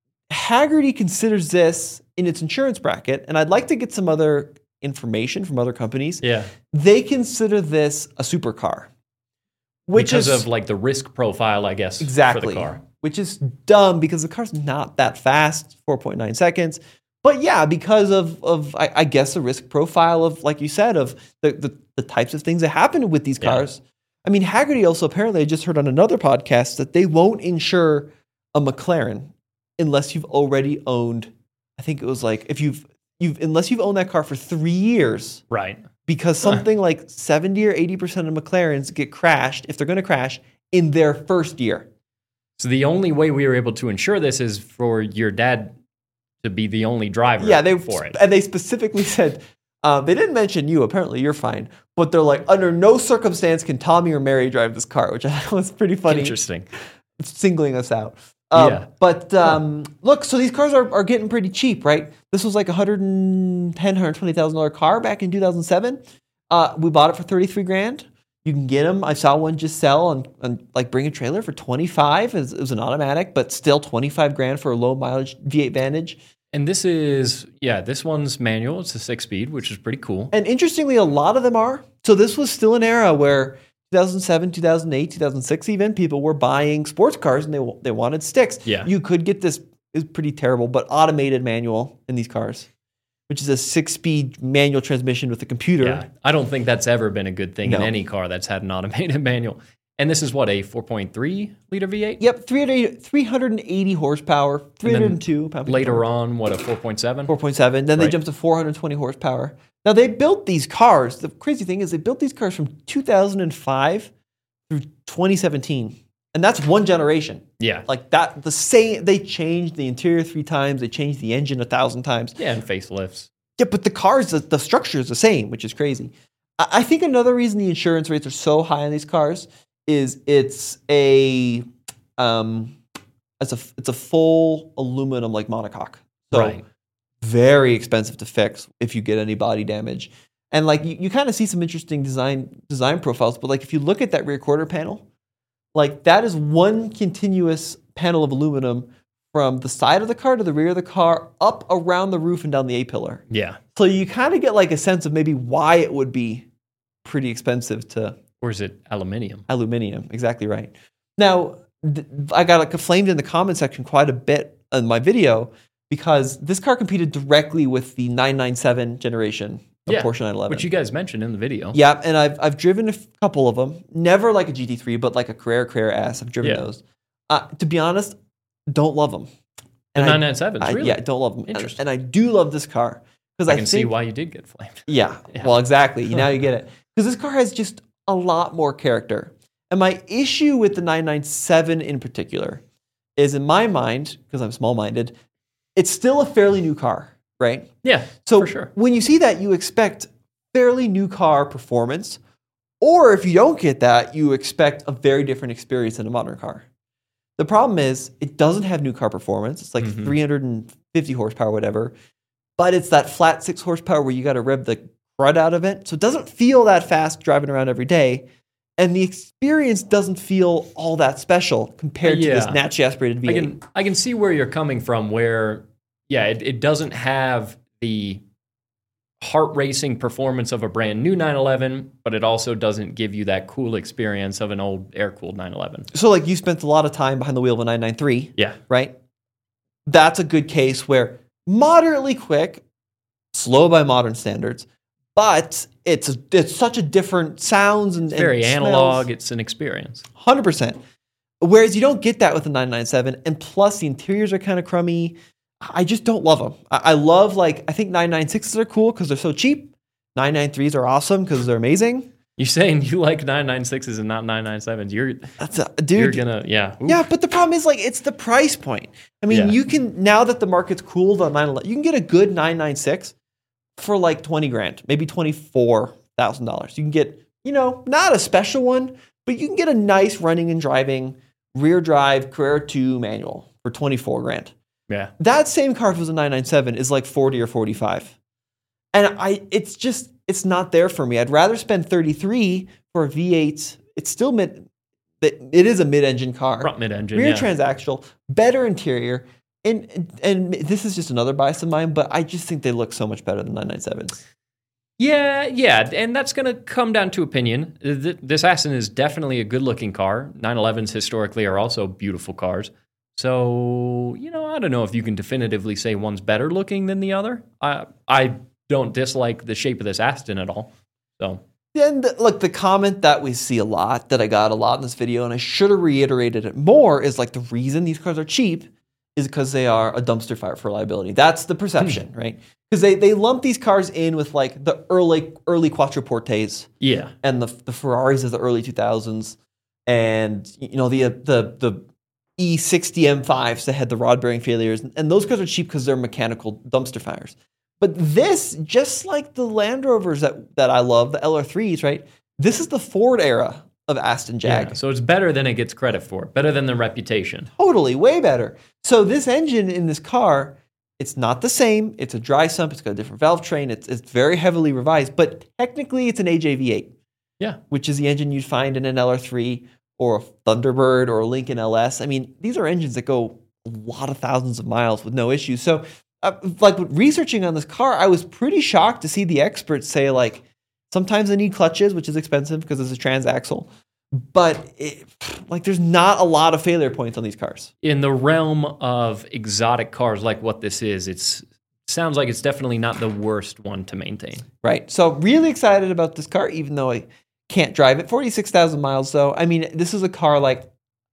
Hagerty considers this in its insurance bracket, and I'd like to get some other information from other companies. Yeah. They consider this a supercar, which Because is of like the risk profile, I guess, exactly for the car. which is dumb because the car's not that fast, four point nine seconds. But yeah, because of of I, I guess the risk profile of, like you said, of the, the the types of things that happen with these Yeah. cars. I mean, Hagerty also apparently, I just heard on another podcast that they won't insure a McLaren unless you've already owned. I think it was like if you've you've unless you've owned that car for three years. Right. Because something like seventy or eighty percent of McLarens get crashed, if they're going to crash, in their first year. So the only way we were able to insure this is for your dad to be the only driver Yeah, they for it. and they specifically said, uh, they didn't mention you, apparently you're fine, but they're like, under no circumstance can Tommy or Mary drive this car, which I thought was pretty funny. Interesting. Singling us out. Um, Yeah. But um, look, so these cars are, are getting pretty cheap, right? This was like a one hundred ten thousand dollars, one hundred twenty thousand dollars car back in two thousand seven. Uh, we bought it for thirty-three grand. You can get them. I saw one just sell on, on like Bring a Trailer for twenty-five. It was, it was an automatic, but still twenty-five grand for a low mileage V eight Vantage. And this is, yeah, this one's manual. It's a six speed, which is pretty cool. And interestingly, a lot of them are. So this was still an era where two thousand seven, two thousand eight, two thousand six even, people were buying sports cars and they they wanted sticks. Yeah. You could get this, is pretty terrible, but automated manual in these cars, which is a six-speed manual transmission with a computer. Yeah. I don't think that's ever been a good thing in No. any car that's had an automated manual. And this is what, a four point three liter V eight? Yep, three hundred, three hundred eighty horsepower, three hundred two pound. Later on, what, a four point seven? four point seven. Then they Right. jumped to four hundred twenty horsepower. Now they built these cars. The crazy thing is they built these cars from two thousand five through twenty seventeen. And that's one generation. Yeah. Like that, the same, they changed the interior three times. They changed the engine a thousand times. Yeah, and facelifts. Yeah, but the cars, the, the structure is the same, which is crazy. I, I think another reason the insurance rates are so high on these cars is it's a um, it's a it's a full aluminum like monocoque. So Right. very expensive to fix if you get any body damage. And like you, you kind of see some interesting design design profiles, but like if you look at that rear quarter panel, like that is one continuous panel of aluminum from the side of the car to the rear of the car, up around the roof and down the A-pillar. Yeah. So you kind of get like a sense of maybe why it would be pretty expensive to Or is it aluminium? aluminum. Exactly right. Now, th- I got like flamed in the comment section quite a bit in my video because this car competed directly with the nine ninety-seven generation of Yeah, Porsche nine eleven. Which you guys mentioned in the video. Yeah, and I've I've driven a f- couple of them. Never like a G T three, but like a Carrera Carrera S. I've driven Yeah. those. Uh, to be honest, don't love them. The And I- nine ninety-sevens, I- really? Yeah, don't love them. Interesting. And, and I do love this car because I I, can think, see why you did get flamed. Yeah, Yeah. well, exactly. Now you get it because this car has just a lot more character. And my issue with the nine ninety-seven in particular is, in my mind, because I'm small-minded, it's still a fairly new car, right? Yeah, So for sure. when you see that, you expect fairly new car performance, or if you don't get that, you expect a very different experience in a modern car. The problem is it doesn't have new car performance. It's like Mhm. three hundred fifty horsepower, whatever, but it's that flat six horsepower where you got to rev the crud out of it. So it doesn't feel that fast driving around every day. And the experience doesn't feel all that special compared to this Yeah. naturally aspirated V eight. I can I can see where you're coming from. Where yeah, it, it doesn't have the heart racing performance of a brand new nine eleven, but it also doesn't give you that cool experience of an old air cooled nine eleven. So like you spent a lot of time behind the wheel of a nine ninety-three. Yeah, Right? That's a good case where moderately quick, slow by modern standards, but it's a, it's such a different sounds and it's very and analog. smells. It's an experience. one hundred percent. Whereas you don't get that with the nine ninety-seven, and plus the interiors are kind of crummy. I just don't love them. I, I love like I think nine ninety-sixes are cool because they're so cheap. nine ninety-threes are awesome because they're amazing. You saying you like nine ninety-sixes and not nine ninety-sevens? You're That's a, you're dude. gonna yeah Oof. Yeah, but the problem is like it's the price point. I mean, Yeah. you can now that the market's cooled on nine eleven, you can get a good nine ninety-six for like twenty grand, maybe twenty-four thousand dollars. You can get you know, not a special one, but you can get a nice running and driving rear drive Carrera two manual for twenty-four grand. Yeah. That same car, if it was a nine ninety-seven, is like forty or forty-five. And I, it's just, it's not there for me. I'd rather spend thirty-three for a V eight. It's still mid, it is a mid-engine car. Front mid-engine, Rear yeah. transaxle, better interior. And, and this is just another bias of mine, but I just think they look so much better than nine ninety-sevens. Yeah, yeah, and that's going to come down to opinion. Th- This Aston is definitely a good-looking car. nine elevens historically are also beautiful cars. So, you know, I don't know if you can definitively say one's better looking than the other. I I don't dislike the shape of this Aston at all. So, And the, look, the comment that we see a lot, that I got a lot in this video, and I should have reiterated it more, is like the reason these cars are cheap is because they are a dumpster fire for reliability. That's the perception, right? Because they, they lump these cars in with like the early early Quattroportes yeah. and the the Ferraris of the early two thousands, and you know the the the E sixty M fives that had the rod bearing failures, and those cars are cheap because they're mechanical dumpster fires. But this, just like the Land Rovers that that I love, the L R threes, right? This is the Ford era of Aston Jag. Yeah, so it's better than it gets credit for, better than the reputation. Totally, way better. So this engine in this car, it's not the same. It's a dry sump. It's got a different valve train. It's it's very heavily revised, but technically it's an A J V eight. Yeah. Which is the engine you'd find in an L R three or a Thunderbird or a Lincoln L S. I mean, these are engines that go a lot of thousands of miles with no issues. So, uh, like researching on this car, I was pretty shocked to see the experts say like, sometimes they need clutches, which is expensive because it's a transaxle. But it, like, there's not a lot of failure points on these cars. In the realm of exotic cars like what this is, it's sounds like it's definitely not the worst one to maintain. Right. So really excited about this car, even though I can't drive it. forty-six thousand miles, though. I mean, this is a car like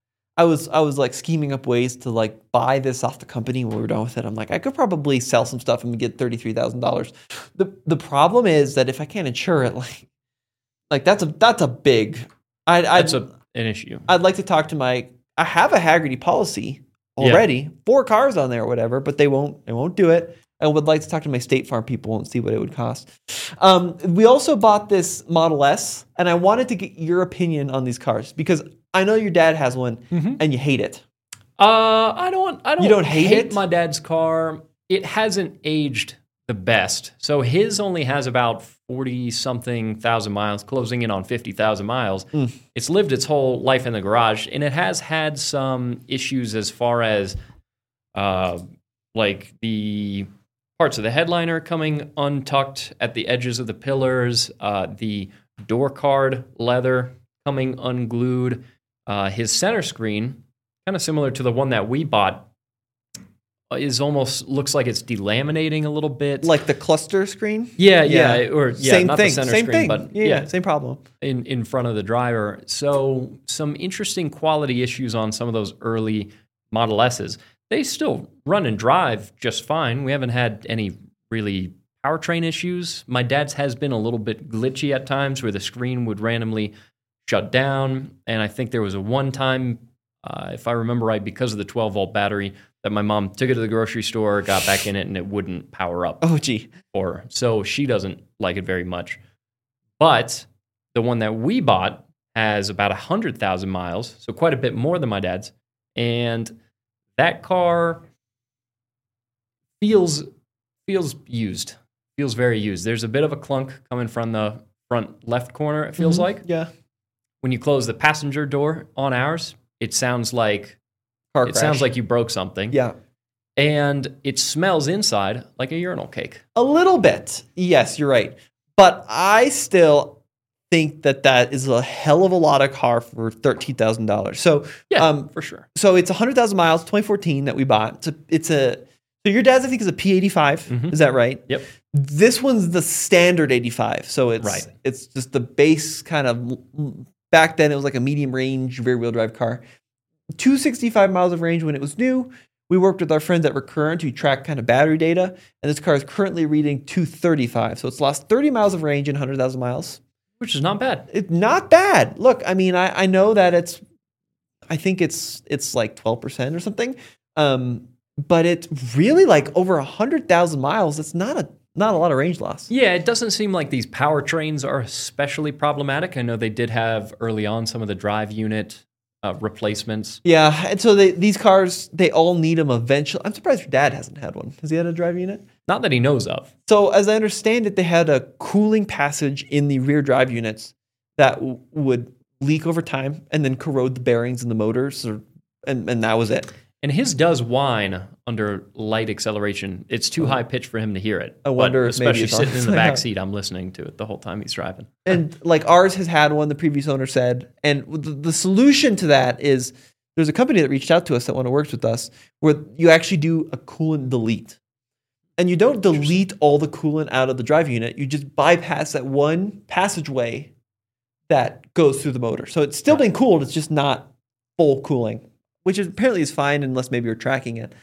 I was I was like scheming up ways to like buy this off the company when we were done with it. I'm like, I could probably sell some stuff and get thirty-three thousand dollars. The the problem is that if I can't insure it, like like that's a that's a big I'd, I'd, That's a, an issue. I'd like to talk to my. I have a Haggerty policy already, yeah. four cars on there or whatever, but they won't. They won't do it. I would like to talk to my State Farm people and see what it would cost. Um, we also bought this Model S, and I wanted to get your opinion on these cars because I know your dad has one, mm-hmm. and you hate it. Uh, I don't. I don't. You don't hate, hate it? my dad's car. It hasn't aged the best. So his only has about forty something thousand miles, closing in on fifty thousand miles. Mm. It's lived its whole life in the garage, and it has had some issues as far as uh, like the parts of the headliner coming untucked at the edges of the pillars, uh, the door card leather coming unglued, uh, his center screen, kind of similar to the one that we bought, is almost looks like it's delaminating a little bit, like the cluster screen. Yeah, yeah, yeah. or yeah, same not thing, the center same screen, thing. but yeah, yeah, same problem in in front of the driver. So some interesting quality issues on some of those early Model S's. They still run and drive just fine. We haven't had any really powertrain issues. My dad's has been a little bit glitchy at times, where the screen would randomly shut down, and I think there was a one time, uh, if I remember right, because of the twelve volt battery, that my mom took it to the grocery store, got back in it, and it wouldn't power up. Oh, gee. For her. So she doesn't like it very much. But the one that we bought has about one hundred thousand miles, so quite a bit more than my dad's. And that car feels feels used, feels very used. There's a bit of a clunk coming from the front left corner, it feels mm-hmm. like. Yeah. When you close the passenger door on ours, it sounds like Car it crash. sounds like you broke something. Yeah. And it smells inside like a urinal cake. A little bit. Yes, you're right. But I still think that that is a hell of a lot of car for thirteen thousand dollars. So, yeah, um, for sure. So it's one hundred thousand miles, twenty fourteen that we bought. It's a, it's a so your dad's, I think, is a P eighty-five. Mm-hmm. Is that right? Yep. This one's the standard eighty-five. So it's right. it's just the base kind of, back then it was like a medium range rear wheel drive car. two hundred sixty-five miles of range when it was new. We worked with our friends at Recurrent to track kind of battery data, and this car is currently reading two thirty-five. So it's lost thirty miles of range in one hundred thousand miles. Which is not bad. It's not bad. Look, I mean, I, I know that it's, I think it's it's like twelve percent or something, um, but it's really like over one hundred thousand miles. It's not a not a lot of range loss. Yeah, it doesn't seem like these powertrains are especially problematic. I know they did have early on some of the drive unit uh, replacements. Yeah, and so they, these cars, they all need them eventually. I'm surprised your dad hasn't had one. Has he had a drive unit? Not that he knows of. So as I understand it, they had a cooling passage in the rear drive units that w- would leak over time and then corrode the bearings in the motors, or, and, and that was it. And his does whine under light acceleration. It's too high pitched for him to hear it. I wonder But if maybe especially it's sitting in the honestly back not. seat, I'm listening to it the whole time he's driving. And like ours has had one, the previous owner said. And the, the solution to that is there's a company that reached out to us that want to work with us where you actually do a coolant delete. And you don't delete all the coolant out of the drive unit. You just bypass that one passageway that goes through the motor. So it's still being cooled. It's just not full cooling, which is, apparently is fine unless maybe you're tracking it.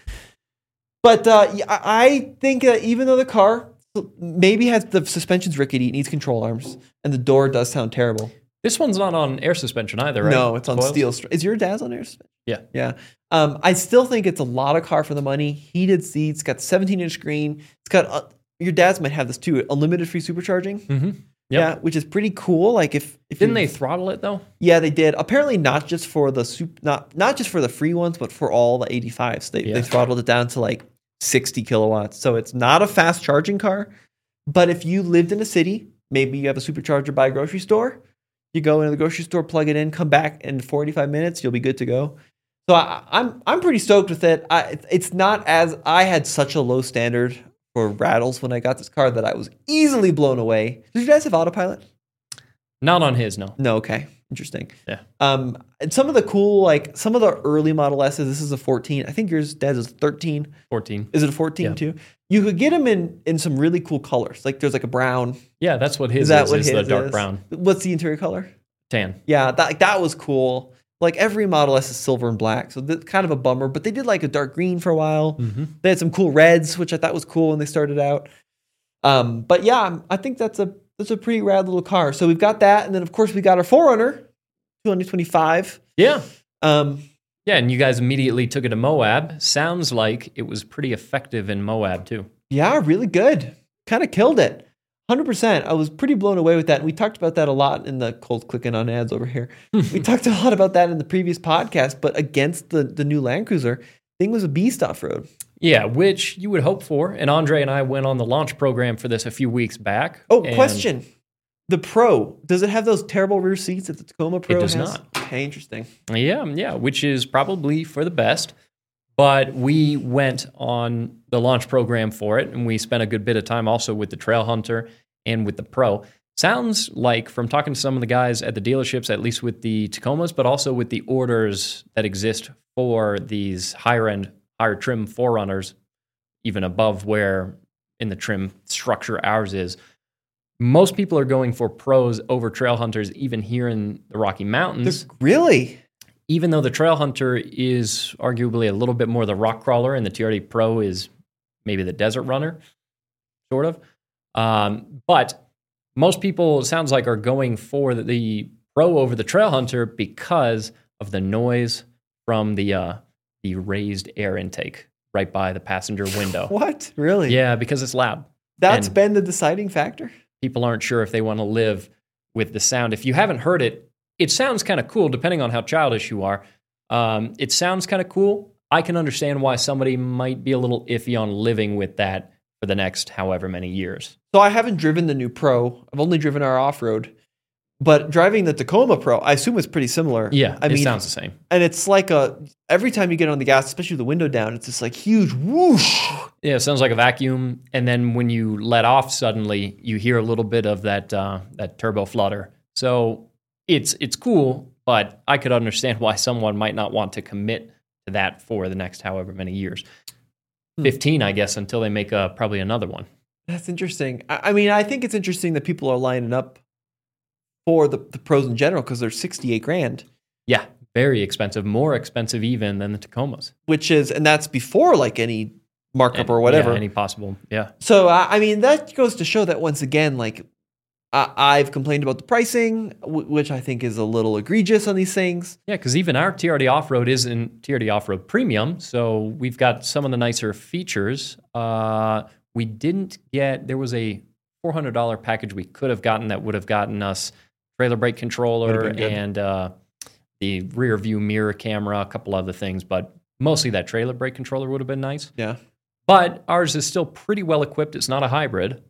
But uh, yeah, I I think that even though the car maybe has the suspension's rickety, it needs control arms, and the door does sound terrible. This one's not on air suspension either, right? No, it's on Coils? steel. str- Is your dad's on air suspension? Yeah. Yeah. Um, I still think it's a lot of car for the money. Heated seats, got seventeen inch screen. It's got, uh, your dad's might have this too, unlimited free supercharging. Mm-hmm. Yeah, which is pretty cool. Like if, if Didn't you- they throttle it though? Yeah, they did. Apparently, not just for the soup, not not just for the free ones, but for all the eighty-fives. They Yeah. they throttled it down to like sixty kilowatts. So it's not a fast charging car. But if you lived in a city, maybe you have a supercharger by a grocery store. You go into the grocery store, plug it in, come back in forty-five minutes, you'll be good to go. So I, I'm I'm pretty stoked with it. I, it's not as I had such a low standard for rattles when I got this car that I was easily blown away. Did you guys have autopilot? Not on his, no. No, okay. Interesting. Yeah. Um, and some of the cool, like some of the early Model S's, this is a fourteen. I think yours, dad's, is a thirteen. fourteen. Is it a fourteen Yeah. too? You could get them in in some really cool colors. Like there's like a brown. Yeah, that's what his Is that is, what is his the dark is? brown What's the interior color? tan. Yeah, that like, that was cool. Like every Model S is silver and black, so that's kind of a bummer. But they did like a dark green for a while. Mm-hmm. They had some cool reds, which I thought was cool when they started out. Um, but yeah, I think that's a that's a pretty rad little car. So we've got that, and then of course we got our four runner, twenty twenty-five. Yeah. Um, Yeah, and you guys immediately took it to Moab. Sounds like it was pretty effective in Moab too. yeah, really good. Kind of killed it. one hundred percent. I was pretty blown away with that. And we talked about that a lot in the cold clicking on ads over here. We talked a lot about that in the previous podcast, but against the, the new Land Cruiser, thing was a beast off-road. Yeah, which you would hope for. And Andre and I went on the launch program for this a few weeks back. Oh, and question. The Pro, does it have those terrible rear seats that the Tacoma Pro does has? not. Okay, interesting. Yeah, yeah, which is probably for the best. But we went on the launch program for it, and we spent a good bit of time also with the Trail Hunter and with the Pro. Sounds like, from talking to some of the guys at the dealerships, at least with the Tacomas, but also with the orders that exist for these higher-end, higher trim four runners, even above where in the trim structure ours is, most people are going for Pros over Trail Hunters, even here in the Rocky Mountains. Really? Even though the Trail Hunter is arguably a little bit more the rock crawler and the T R D Pro is maybe the desert runner, sort of. Um, but most people, it sounds like, are going for the, the Pro over the Trail Hunter because of the noise from the uh, the raised air intake right by the passenger window. What? Really? Yeah, because it's loud. That's And been the deciding factor? people aren't sure if they want to live with the sound. If you haven't heard it, it sounds kind of cool depending on how childish you are. Um, it sounds kind of cool. I can understand why somebody might be a little iffy on living with that for the next however many years. So I haven't driven the new Pro. I've only driven our off-road. But driving the Tacoma Pro, I assume it's pretty similar. Yeah, I it mean, sounds the same. and it's like a, every time you get on the gas, especially with the window down, it's this like huge whoosh. Yeah, it sounds like a vacuum. And then when you let off suddenly, you hear a little bit of that uh, that turbo flutter. So it's it's cool, but I could understand why someone might not want to commit to that for the next however many years. Hmm. fifteen, I guess, until they make uh, probably another one. That's interesting. I, I mean, I think it's interesting that people are lining up for the, the Pros in general because they're sixty-eight grand, Yeah, very expensive, more expensive even than the Tacomas. which is, and that's before like any markup And- or whatever. Yeah, any possible. Yeah. So, I I mean, that goes to show that once again, like, I, I've complained about the pricing, w- which I think is a little egregious on these things. Yeah, because even our T R D Off-Road isn't T R D Off-Road Premium, so we've got some of the nicer features. Uh, we didn't get, there was a four hundred dollars package we could have gotten that would have gotten us trailer brake controller and uh, the rear view mirror camera, a couple other things, but mostly that trailer brake controller would have been nice. Yeah. But ours is still pretty well equipped. It's not a hybrid.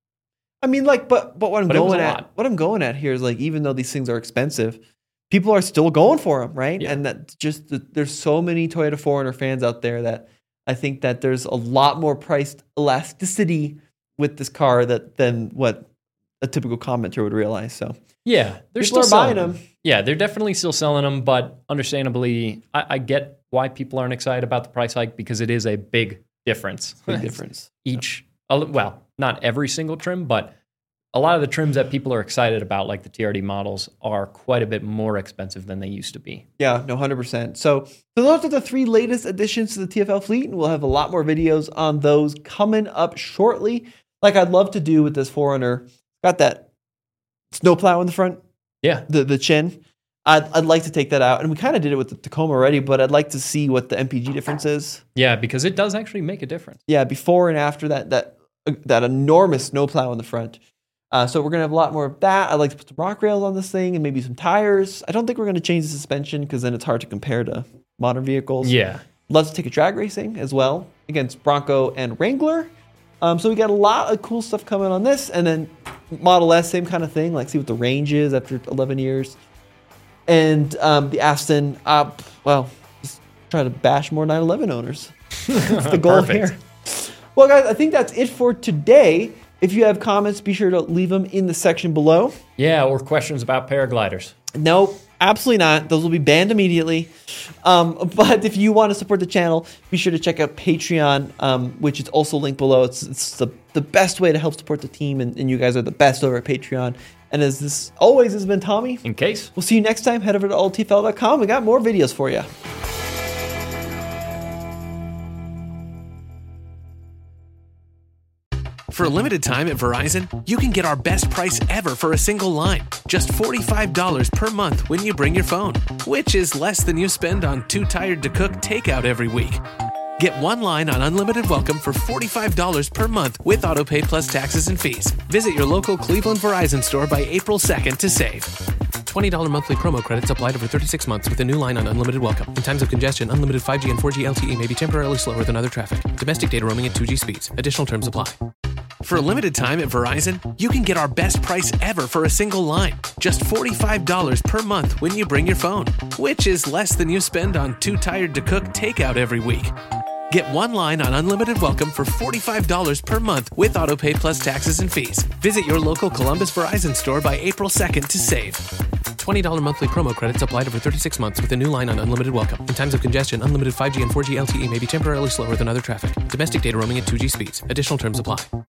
I mean, like, but but what I'm But it was going a at, lot. what I'm going at here is like, even though these things are expensive, people are still going for them, right? Yeah. And that just there's so many Toyota four runner fans out there that I think that there's a lot more price elasticity with this car that than what a typical commenter would realize. So Yeah, they're people still are buying selling them. Yeah, they're definitely still selling them, but understandably, I, I get why people aren't excited about the price hike because it is a big difference. Big difference. Each, a- well, not every single trim, but a lot of the trims that people are excited about, like the T R D models, are quite a bit more expensive than they used to be. Yeah, no, one hundred percent. So, so those are the three latest additions to the T F L fleet, and we'll have a lot more videos on those coming up shortly. Like I'd love to do with this four runner. Got that snowplow in the front, Yeah. the the chin. I'd, I'd like to take that out, and we kind of did it with the Tacoma already, but I'd like to see what the M P G difference is. Yeah, because it does actually make a difference. Yeah, before and after that that uh, that enormous snowplow in the front. Uh, so we're gonna have a lot more of that. I'd like to put some rock rails on this thing and maybe some tires. I don't think we're gonna change the suspension because then it's hard to compare to modern vehicles. Yeah. Love to take a drag racing as well against Bronco and Wrangler. Um, so we got a lot of cool stuff coming on this, and then Model S, same kind of thing. Like see what the range is after eleven years, and um, the Aston. Uh, well, just try to bash more nine eleven owners. That's the goal Perfect. here. Well, guys, I think that's it for today. If you have comments, be sure to leave them in the section below. Yeah, or questions about paragliders. No, absolutely not. Those will be banned immediately. Um, but if you want to support the channel, be sure to check out Patreon, um, which is also linked below. It's, it's the, the best way to help support the team, and, and you guys are the best over at Patreon. And as this always has been Tommy, In case. we'll see you next time. Head over to all T F L dot com. We got more videos for you. For a limited time at Verizon, you can get our best price ever for a single line. Just forty-five dollars per month when you bring your phone, which is less than you spend on Too Tired to Cook takeout every week. Get one line on unlimited welcome for forty-five dollars per month with AutoPay plus taxes and fees. Visit your local Cleveland Verizon store by April second to save. twenty dollars monthly promo credits applied over thirty-six months with a new line on unlimited welcome. In times of congestion, unlimited five G and four G L T E may be temporarily slower than other traffic. Domestic data roaming at two G speeds. Additional terms apply. For a limited time at Verizon, you can get our best price ever for a single line. Just forty-five dollars per month when you bring your phone, which is less than you spend on Too Tired to Cook takeout every week. Get one line on unlimited welcome for forty-five dollars per month with AutoPay plus taxes and fees. Visit your local Columbus Verizon store by April second to save. twenty dollars monthly promo credits applied over thirty-six months with a new line on unlimited welcome. In times of congestion, unlimited five G and four G L T E may be temporarily slower than other traffic. Domestic data roaming at two G speeds. Additional terms apply.